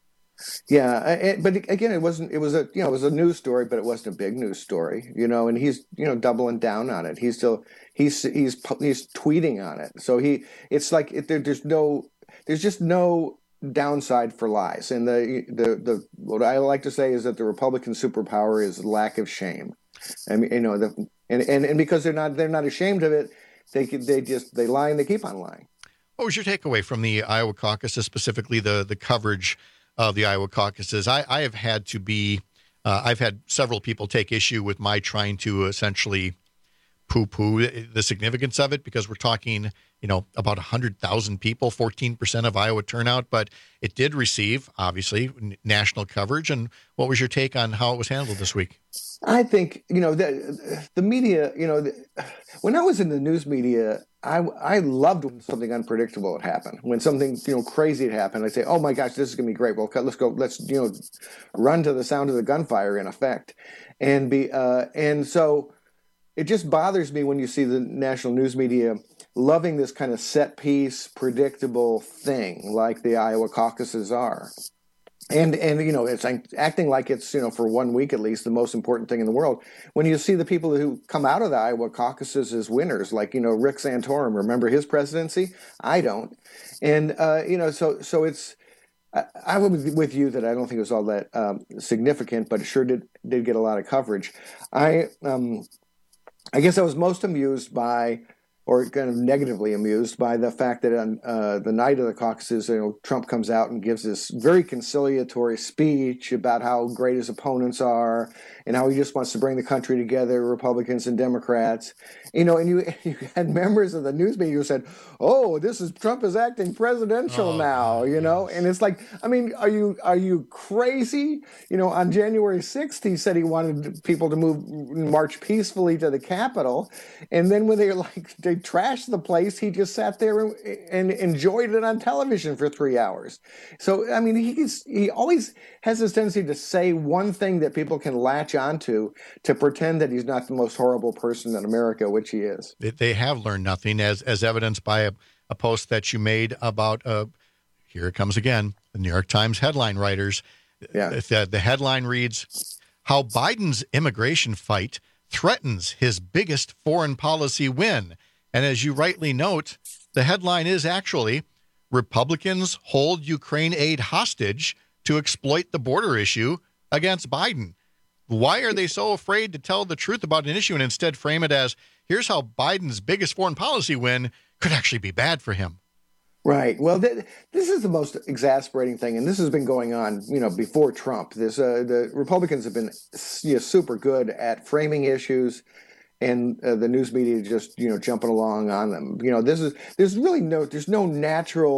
Yeah, but again, it wasn't. It was a you know it was a news story, but it wasn't a big news story. You know, and he's you know doubling down on it. He's still he's he's he's tweeting on it. So he it's like it, there, there's no there's just no downside for lies. And the the the what I like to say is that the Republican superpower is lack of shame. I mean, you know, the, and and and because they're not they're not ashamed of it, they they just they lie and they keep on lying. What was your takeaway from the Iowa caucuses, specifically the the coverage of the Iowa caucuses? I, I have had to be, uh, I've had several people take issue with my trying to essentially poo-poo the significance of it because we're talking, you know, about one hundred thousand people, fourteen percent of Iowa turnout, but it did receive, obviously, n- national coverage. And what was your take on how it was handled this week? I think, you know, the, the media, you know, the, when I was in the news media, I, I loved when something unpredictable would happen. When something, you know, crazy had happened, I'd say, oh my gosh, this is going to be great. Well, let's go, let's, you know, run to the sound of the gunfire in effect. And be, uh, and so it just bothers me when you see the national news media loving this kind of set piece, predictable thing like the Iowa caucuses are. And, and you know, it's acting like it's, you know, for one week at least, the most important thing in the world. When you see the people who come out of the Iowa caucuses as winners, like, you know, Rick Santorum, remember his presidency? I don't. And, uh, you know, so so it's, I, I would be with you that I don't think it was all that um, significant, but it sure did, did get a lot of coverage. I, um, I guess I was most amused by, or kind of negatively amused by the fact that on uh, the night of the caucuses, you know, Trump comes out and gives this very conciliatory speech about how great his opponents are and how he just wants to bring the country together, Republicans and Democrats. You know, and you, you had members of the news media who said, oh, this is Trump is acting presidential oh, now, you know? Yes. And it's like, I mean, are you are you crazy? You know, on January sixth, he said he wanted people to move, march peacefully to the Capitol. And then when they like, they trashed the place, he just sat there and, and enjoyed it on television for three hours. So, I mean, he's he always has this tendency to say one thing that people can latch onto to pretend that he's not the most horrible person in America, which he is. They have learned nothing, as as evidenced by a, a post that you made about, uh, here it comes again, the New York Times headline writers. Yeah. The, the headline reads, how Biden's immigration fight threatens his biggest foreign policy win. And as you rightly note, the headline is actually, Republicans hold Ukraine aid hostage to exploit the border issue against Biden. Why are they so afraid to tell the truth about an issue and instead frame it as, here's how Biden's biggest foreign policy win could actually be bad for him? Right. Well, th- this is the most exasperating thing, and this has been going on, you know, before Trump. This uh, the Republicans have been you know, super good at framing issues, and uh, the news media just, you know, jumping along on them. You know, this is there's really no there's no natural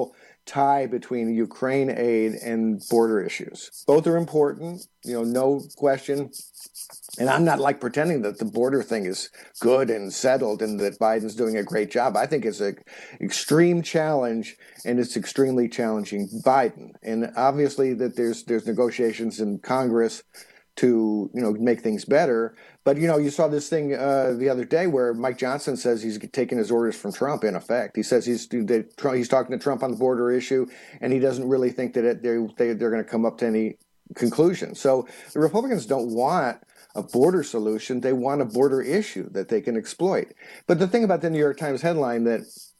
tie between Ukraine aid and border issues. Both are important, you know, no question. And I'm not like pretending that the border thing is good and settled and that Biden's doing a great job. I think it's an extreme challenge, and it's extremely challenging Biden. And obviously that there's there's negotiations in Congress to, you know, make things better. But, you know, you saw this thing uh, the other day where Mike Johnson says he's taking his orders from Trump, in effect. He says he's they, he's talking to Trump on the border issue, and he doesn't really think that it, they, they, they're going to come up to any conclusion. So the Republicans don't want a border solution. They want a border issue that they can exploit. But the thing about the New York Times headline that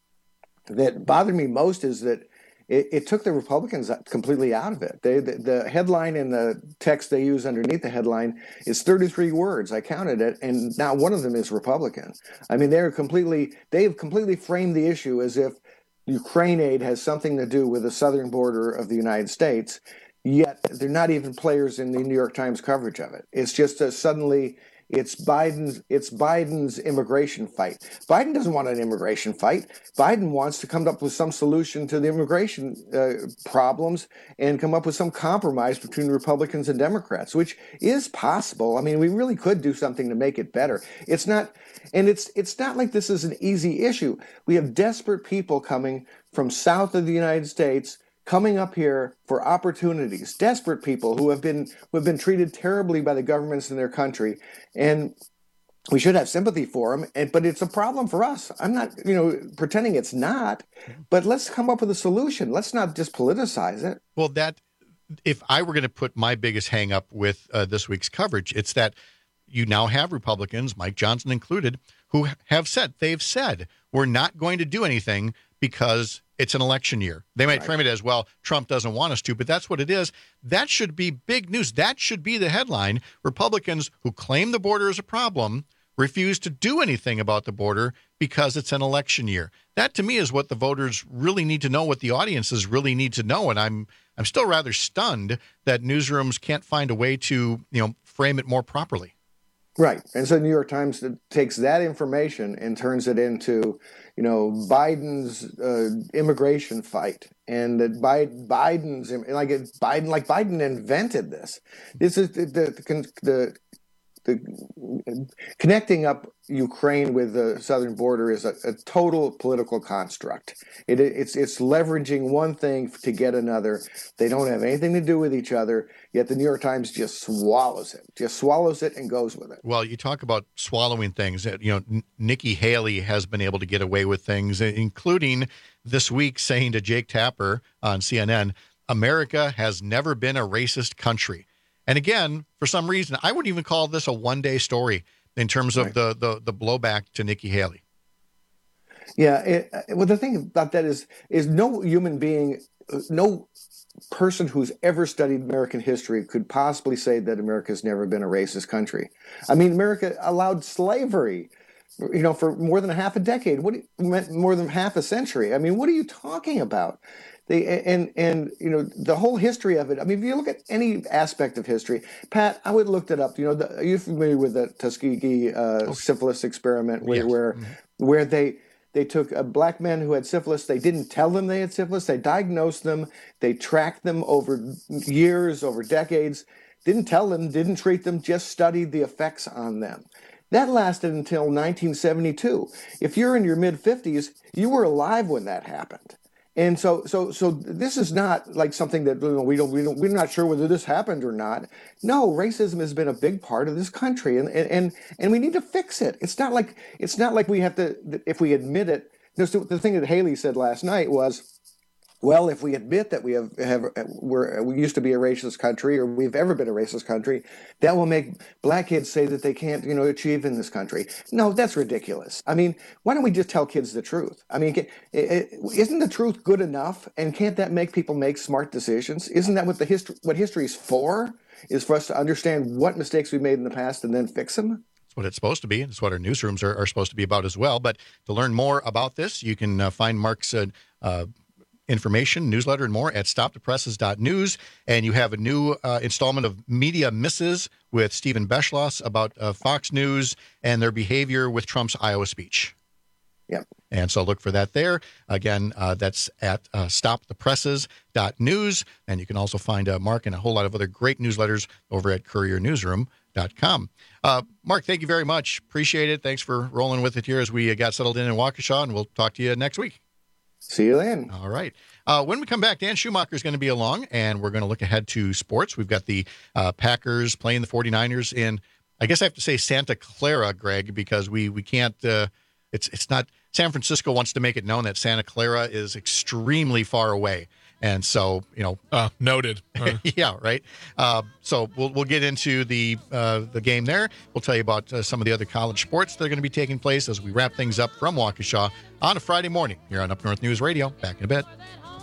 that bothered me most is that it, it took the Republicans completely out of it. They, the, the headline and the text they use underneath the headline is thirty-three words. I counted it, and not one of them is Republican. I mean, they're completely, they have completely framed the issue as if Ukraine aid has something to do with the southern border of the United States, yet they're not even players in the New York Times coverage of it. It's just a suddenly it's Biden's it's Biden's immigration fight. Biden doesn't want an immigration fight. Biden wants to come up with some solution to the immigration uh, problems and come up with some compromise between Republicans and Democrats, which is possible. I mean, we really could do something to make it better. It's not, and it's it's not like this is an easy issue. We have desperate people coming from south of the United States coming up here for opportunities, desperate people who have been who have been treated terribly by the governments in their country, and we should have sympathy for them. And but it's a problem for us. I'm not, you know, pretending it's not, but let's come up with a solution. Let's not just politicize it. Well, that if I were going to put my biggest hang up with uh, this week's coverage, it's that you now have Republicans, Mike Johnson included, who have said they've said we're not going to do anything because it's an election year. They might right. frame it as, well, Trump doesn't want us to, but that's what it is. That should be big news. That should be the headline. Republicans who claim the border is a problem refuse to do anything about the border because it's an election year. That, to me, is what the voters really need to know, what the audiences really need to know. And I'm I'm still rather stunned that newsrooms can't find a way to, you know, frame it more properly. Right. And so the New York Times takes that information and turns it into, you know, Biden's uh, immigration fight, and that Biden's like Biden, like Biden invented this. This is the the, the the connecting up Ukraine with the southern border is a, a total political construct. It, it's it's leveraging one thing to get another. They don't have anything to do with each other, yet the New York Times just swallows it, just swallows it and goes with it. Well, you talk about swallowing things. You know, Nikki Haley has been able to get away with things, including this week saying to Jake Tapper on C N N, America has never been a racist country. And again, for some reason, I wouldn't even call this a one-day story in terms of right. the, the the blowback to Nikki Haley. Yeah, it, well, the thing about that is, is no human being, no person who's ever studied American history could possibly say that America's never been a racist country. I mean, America allowed slavery, you know, for more than a half a decade. What meant more than half a century? I mean, what are you talking about? They, and, and, you know, the whole history of it. I mean, if you look at any aspect of history, Pat, I would look it up. You know, the, are you familiar with the Tuskegee uh, okay. syphilis experiment where, yes. where, mm-hmm. where they, they took a black men who had syphilis. They didn't tell them they had syphilis. They diagnosed them. They tracked them over years, over decades, didn't tell them, didn't treat them, just studied the effects on them. That lasted until nineteen seventy-two. If you're in your mid fifties, you were alive when that happened. And so, so, so this is not like something that, you know, we don't, we don't, we're not sure whether this happened or not. No, racism has been a big part of this country, and and and we need to fix it. It's not like it's not like we have to. If we admit it, the thing that Haley said last night was, well, if we admit that we have, have we're, we used to be a racist country, or we've ever been a racist country, that will make black kids say that they can't, you know, achieve in this country. No, that's ridiculous. I mean, why don't we just tell kids the truth? I mean, isn't the truth good enough? And can't that make people make smart decisions? Isn't that what the history, what history is for? Is for us to understand what mistakes we made in the past and then fix them? That's what it's supposed to be. It's what our newsrooms are, are supposed to be about as well. But to learn more about this, you can uh, find Mark's uh, uh, information, newsletter, and more at stop the presses dot news. And you have a new uh, installment of Media Misses with Stephen Beschloss about uh, Fox News and their behavior with Trump's Iowa speech. Yep. And so look for that there. Again, uh, that's at uh, stop the presses dot news. And you can also find uh, Mark and a whole lot of other great newsletters over at courier newsroom dot com. Uh, Mark, thank you very much. Appreciate it. Thanks for rolling with it here as we got settled in in Waukesha, and we'll talk to you next week. See you then. All right. Uh, when we come back, Dan Schumacher is going to be along, and we're going to look ahead to sports. We've got the uh, Packers playing the forty-niners in, I guess I have to say Santa Clara, Greg, because we we can't, uh, it's it's not, San Francisco wants to make it known that Santa Clara is extremely far away. And so, you know, uh, noted. Uh. yeah, right. Uh, so we'll we'll get into the uh, the game there. We'll tell you about uh, some of the other college sports that are going to be taking place as we wrap things up from Waukesha on a Friday morning here on Up North News Radio. Back in a bit.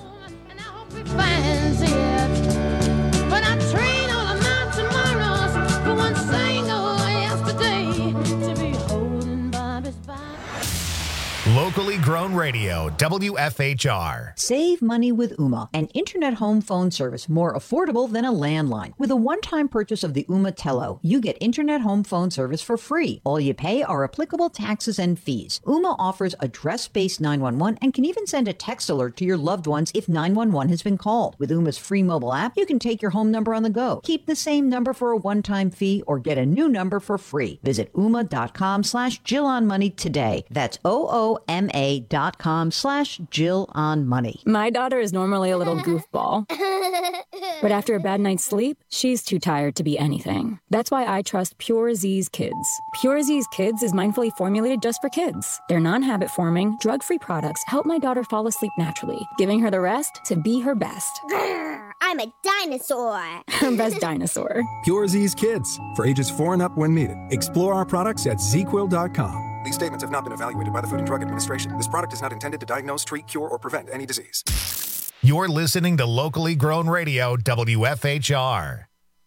But I train all of my tomorrows for one single yesterday to be holding Bobby's body. Locally grown radio, W F H R. Save money with Ooma, an internet home phone service more affordable than a landline. With a one-time purchase of the Ooma Tello, you get internet home phone service for free. All you pay are applicable taxes and fees. Ooma offers address-based nine one one and can even send a text alert to your loved ones if nine one one has been called. With Ooma's free mobile app, you can take your home number on the go. Keep the same number for a one-time fee or get a new number for free. Visit ooma.com slash Jill on Money today. That's O O M A dot com slash Jill on Money. My daughter is normally a little goofball, but after a bad night's sleep, she's too tired to be anything. That's why I trust Pure Z's Kids. Pure Z's Kids is mindfully formulated just for kids. Their non-habit forming, drug-free products help my daughter fall asleep naturally, giving her the rest to be her best. I'm a dinosaur. Her best dinosaur. Pure Z's Kids, for ages four and up when needed. Explore our products at z quill dot com. These statements have not been evaluated by the Food and Drug Administration. This product is not intended to diagnose, treat, cure, or prevent any disease. You're listening to Locally Grown Radio, W F H R.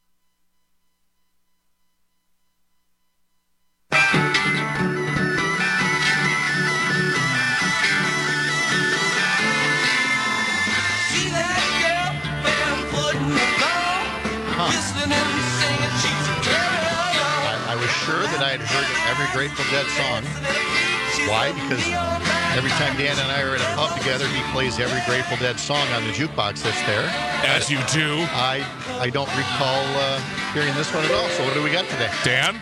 I was sure that I had heard every Grateful Dead song. Why? Because every time Dan and I are in a pub together, he plays every Grateful Dead song on the jukebox that's there. As you do. I I don't recall uh, hearing this one at all. So what do we got today? Dan?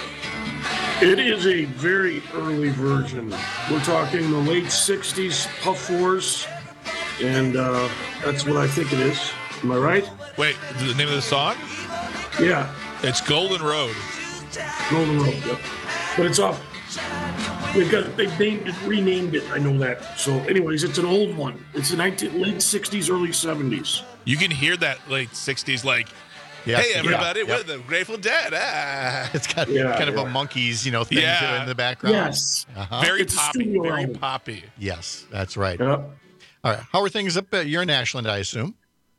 It is a very early version. We're talking the late sixties Puff Wars, and uh, that's what I think it is. Am I right? Wait, the name of the song? Yeah. It's Golden Road. Golden Road, yep. But it's up. They've got they've named it, renamed it. I know that. So, anyways, it's an old one. It's the nineteen, late sixties, early seventies. You can hear that late sixties, like, Yes, hey, everybody, yeah, we're yep. the Grateful Dead. Ah. It's got Yeah, kind of yeah. a monkeys, you know, thing Yeah. in the background. Yes. Uh-huh. Very It's a poppy. studio Very album. poppy. Yes, that's right. Yep. All right. How are things up at, you're in Ashland, I assume?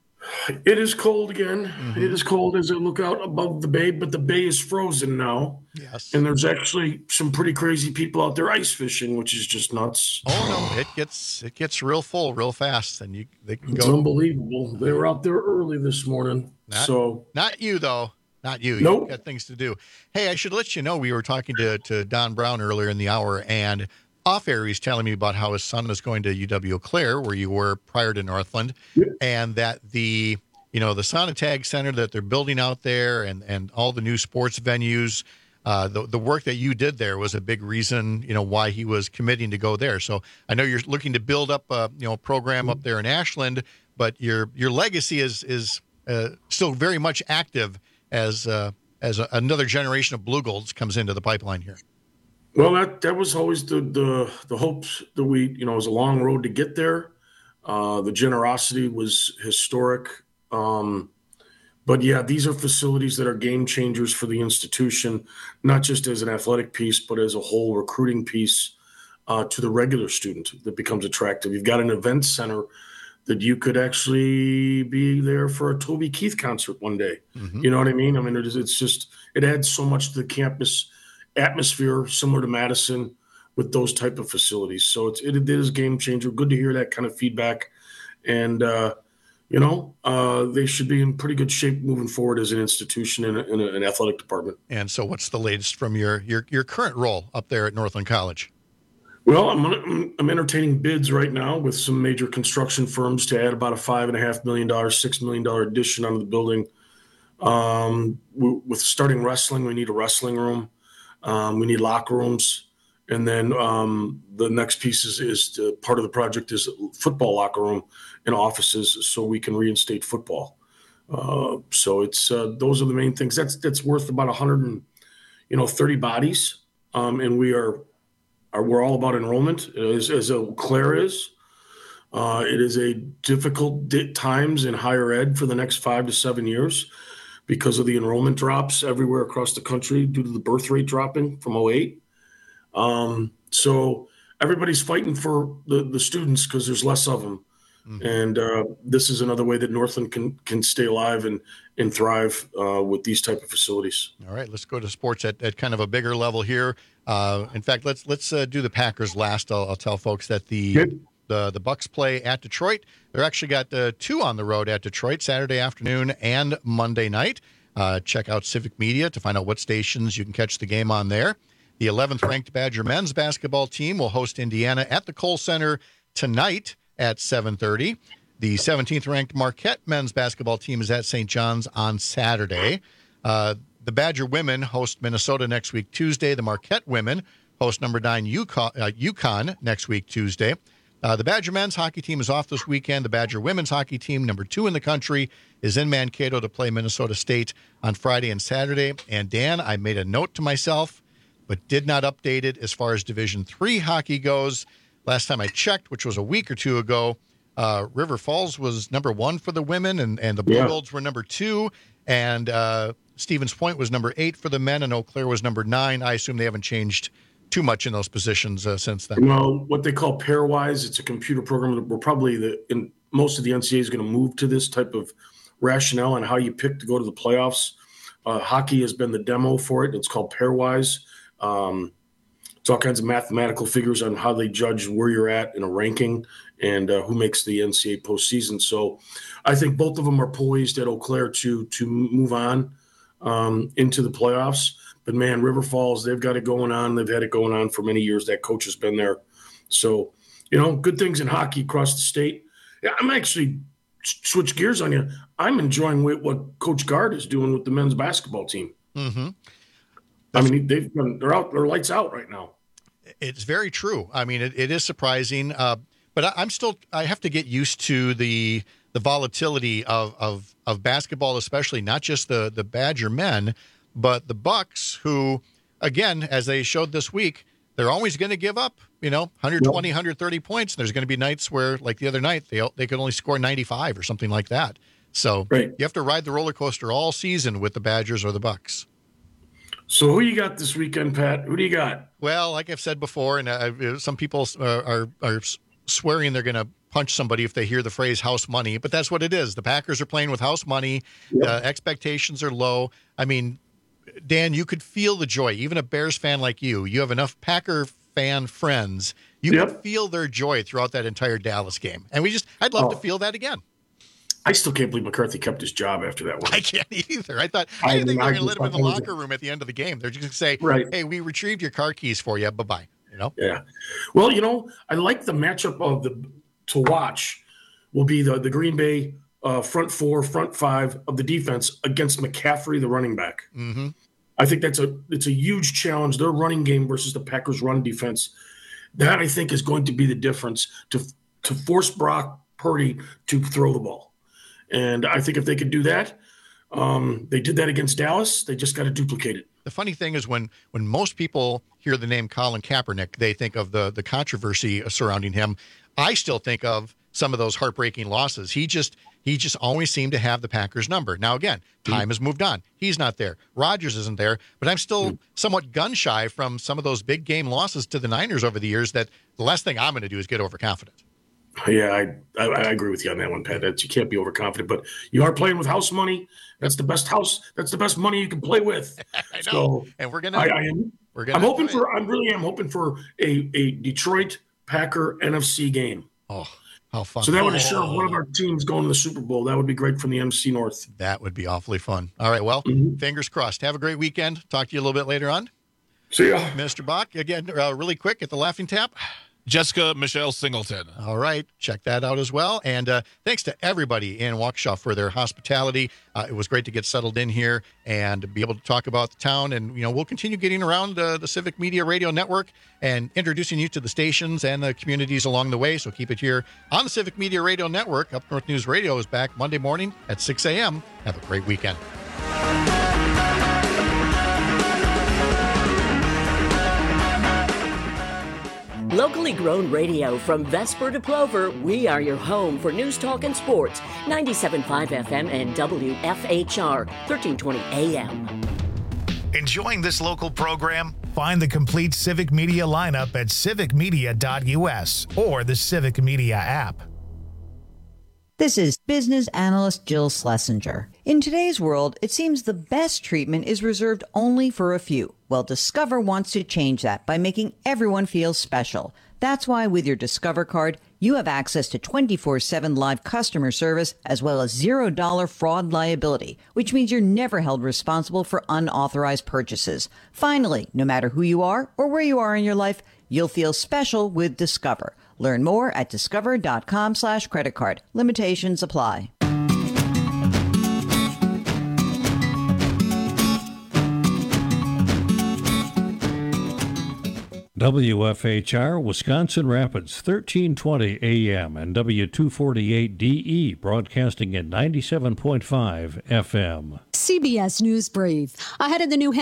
It is cold again. Mm-hmm. It is cold as I look out above the bay, but the bay is frozen now. Yes. And there's actually some pretty crazy people out there ice fishing, which is just nuts. Oh no, it gets it gets real full real fast, and you they can It's go. unbelievable. They were out there early this morning. Not, so not you though, not you. Nope. You've got things to do. Hey, I should let you know we were talking to to Don Brown earlier in the hour, and off air he's telling me about how his son is going to U W Eau Claire, where you were prior to Northland, Yep. and that the you know the Sonotag Center that they're building out there, and and all the new sports venues. Uh, the the work that you did there was a big reason, you know, why he was committing to go there. So I know you're looking to build up a you know program up there in Ashland, but your your legacy is is uh, still very much active as uh, as a, another generation of Blue Golds comes into the pipeline here. Well, that that was always the the the hopes that we, you know, it was a long road to get there. Uh, the generosity was historic. Um, but yeah, these are facilities that are game changers for the institution, not just as an athletic piece, but as a whole recruiting piece uh, to the regular student that becomes attractive. You've got an event center that you could actually be there for a Toby Keith concert one day. Mm-hmm. You know what I mean? I mean, it is, it's just, it adds so much to the campus atmosphere, similar to Madison, with those type of facilities. So it's, it, it is a game changer. Good to hear that kind of feedback. And, uh, you know, uh, they should be in pretty good shape moving forward as an institution in, a, in a, an athletic department. And so, what's the latest from your your your current role up there at Northland College? Well, I'm, I'm I'm entertaining bids right now with some major construction firms to add about a five and a half million dollar, six million dollar addition onto the building. Um, we, with starting wrestling, we need a wrestling room. Um, we need locker rooms, and then um, the next piece is, is to, part of the project is football locker room and offices, so we can reinstate football. Uh, so it's uh, those are the main things. That's that's worth about one hundred and you know thirty bodies, um, and we are. We're all about enrollment, as, as Eau Claire is. Uh, it is a difficult di- times in higher ed for the next five to seven years because of the enrollment drops everywhere across the country due to the birth rate dropping from oh eight. Um, so everybody's fighting for the, the students because there's less of them. Mm-hmm. And uh, this is another way that Northland can can stay alive and and thrive uh, with these type of facilities. All right, let's go to sports at, at kind of a bigger level here. Uh, in fact, let's let's uh, do the Packers last. I'll, I'll tell folks that the Yep. the the Bucks play at Detroit. They're actually got uh, two on the road at Detroit, Saturday afternoon and Monday night. Uh, check out Civic Media to find out what stations you can catch the game on there. The eleventh ranked Badger men's basketball team will host Indiana at the Kohl Center tonight at seven thirty. The seventeenth ranked Marquette men's basketball team is at Saint John's on Saturday. Uh, the Badger women host Minnesota next week, Tuesday. The Marquette women host number nine UConn, uh, UConn next week, Tuesday. Uh, the Badger men's hockey team is off this weekend. The Badger women's hockey team, number two in the country, is in Mankato to play Minnesota State on Friday and Saturday. And Dan, I made a note to myself, but did not update it as far as Division three hockey goes. Last time I checked, which was a week or two ago, uh, River Falls was number one for the women, and, and the Bulldogs yeah. were number two, and uh, Stevens Point was number eight for the men, and Eau Claire was number nine. I assume they haven't changed too much in those positions uh, since then. Well, what they call pairwise, it's a computer program that we're probably the in most of the N C A A is going to move to this type of rationale on how you pick to go to the playoffs. Uh, hockey has been the demo for it. It's called pairwise. Um, It's all kinds of mathematical figures on how they judge where you're at in a ranking and uh, who makes the N C A A postseason. So I think both of them are poised at Eau Claire to to move on um, into the playoffs. But, man, River Falls, they've got it going on. They've had it going on for many years. That coach has been there. So, you know, good things in hockey across the state. Yeah, I'm actually switch gears on you. I'm enjoying what Coach Gard is doing with the men's basketball team. Mm-hmm. I mean, they've been, they're out, they're lights out right now. It's very true. I mean, it, it is surprising, uh, but I, I'm still. I have to get used to the the volatility of, of of basketball, especially not just the the Badger men, but the Bucks, who, again, as they showed this week, they're always going to give up. You know, one twenty, one thirty points. And there's going to be nights where, like the other night, they they could only score ninety-five or something like that. So right. You have to ride the roller coaster all season with the Badgers or the Bucks. So who you got this weekend, Pat? Who do you got? Well, like I've said before, and uh, some people are, are are swearing they're going to punch somebody if they hear the phrase house money, but that's what it is. The Packers are playing with house money. Yep. Uh, expectations are low. I mean, Dan, you could feel the joy. Even a Bears fan like you, you have enough Packer fan friends. You yep. could feel their joy throughout that entire Dallas game. And we just, I'd love oh. to feel that again. I still can't believe McCarthy kept his job after that one. I can't either. I thought I, I didn't think they were going to let him in the locker room at the end of the game. They're just going to say, right. "Hey, we retrieved your car keys for you. Bye bye." You know? Yeah. Well, you know, I like the matchup of the to watch will be the the Green Bay uh, front four, front five of the defense against McCaffrey, the running back. Mm-hmm. I think that's a it's a huge challenge. Their running game versus the Packers' run defense. That I think is going to be the difference to to force Brock Purdy to throw the ball. And I think if they could do that, um, they did that against Dallas. They just got to duplicate it. The funny thing is when when most people hear the name Colin Kaepernick, they think of the the controversy surrounding him. I still think of some of those heartbreaking losses. He just he just always seemed to have the Packers number. Now, again, time mm-hmm. has moved on. He's not there. Rodgers isn't there. But I'm still mm-hmm. somewhat gun-shy from some of those big game losses to the Niners over the years that the last thing I'm going to do is get overconfident. Yeah, I, I I agree with you on that one, Pat. That you can't be overconfident, but you are playing with house money. That's the best house. That's the best money you can play with. I know, so and we're gonna. I, I am. We're gonna. I'm hoping for. I really am hoping for a a Detroit Packer N F C game. Oh, how fun! So that would oh. assure one of our teams going to the Super Bowl. That would be great from the N F C North. That would be awfully fun. All right, well, mm-hmm. fingers crossed. Have a great weekend. Talk to you a little bit later on. See ya. Mister Bach, again, uh, really quick at the Laughing Tap. Jessica Michelle Singleton. All right. Check that out as well. And uh, thanks to everybody in Waukesha for their hospitality. Uh, it was great to get settled in here and be able to talk about the town. And, you know, we'll continue getting around uh, the Civic Media Radio Network and introducing you to the stations and the communities along the way. So keep it here on the Civic Media Radio Network. Up North News Radio is back Monday morning at six a.m. Have a great weekend. Locally grown radio from Vesper to Plover, we are your home for news, talk, and sports. ninety-seven point five F M and W F H R, thirteen twenty A M. Enjoying this local program? Find the complete Civic Media lineup at civic media dot U S or the Civic Media app. This is business analyst Jill Schlesinger. In today's world, it seems the best treatment is reserved only for a few. Well, Discover wants to change that by making everyone feel special. That's why with your Discover card, you have access to twenty-four seven live customer service as well as zero dollar fraud liability, which means you're never held responsible for unauthorized purchases. Finally, no matter who you are or where you are in your life, you'll feel special with Discover. Learn more at discover.com slash credit card. Limitations apply. W F H R, Wisconsin Rapids, thirteen twenty A M and W two forty-eight D E, broadcasting at ninety-seven point five F M. C B S News Brief. Ahead of the New Hampshire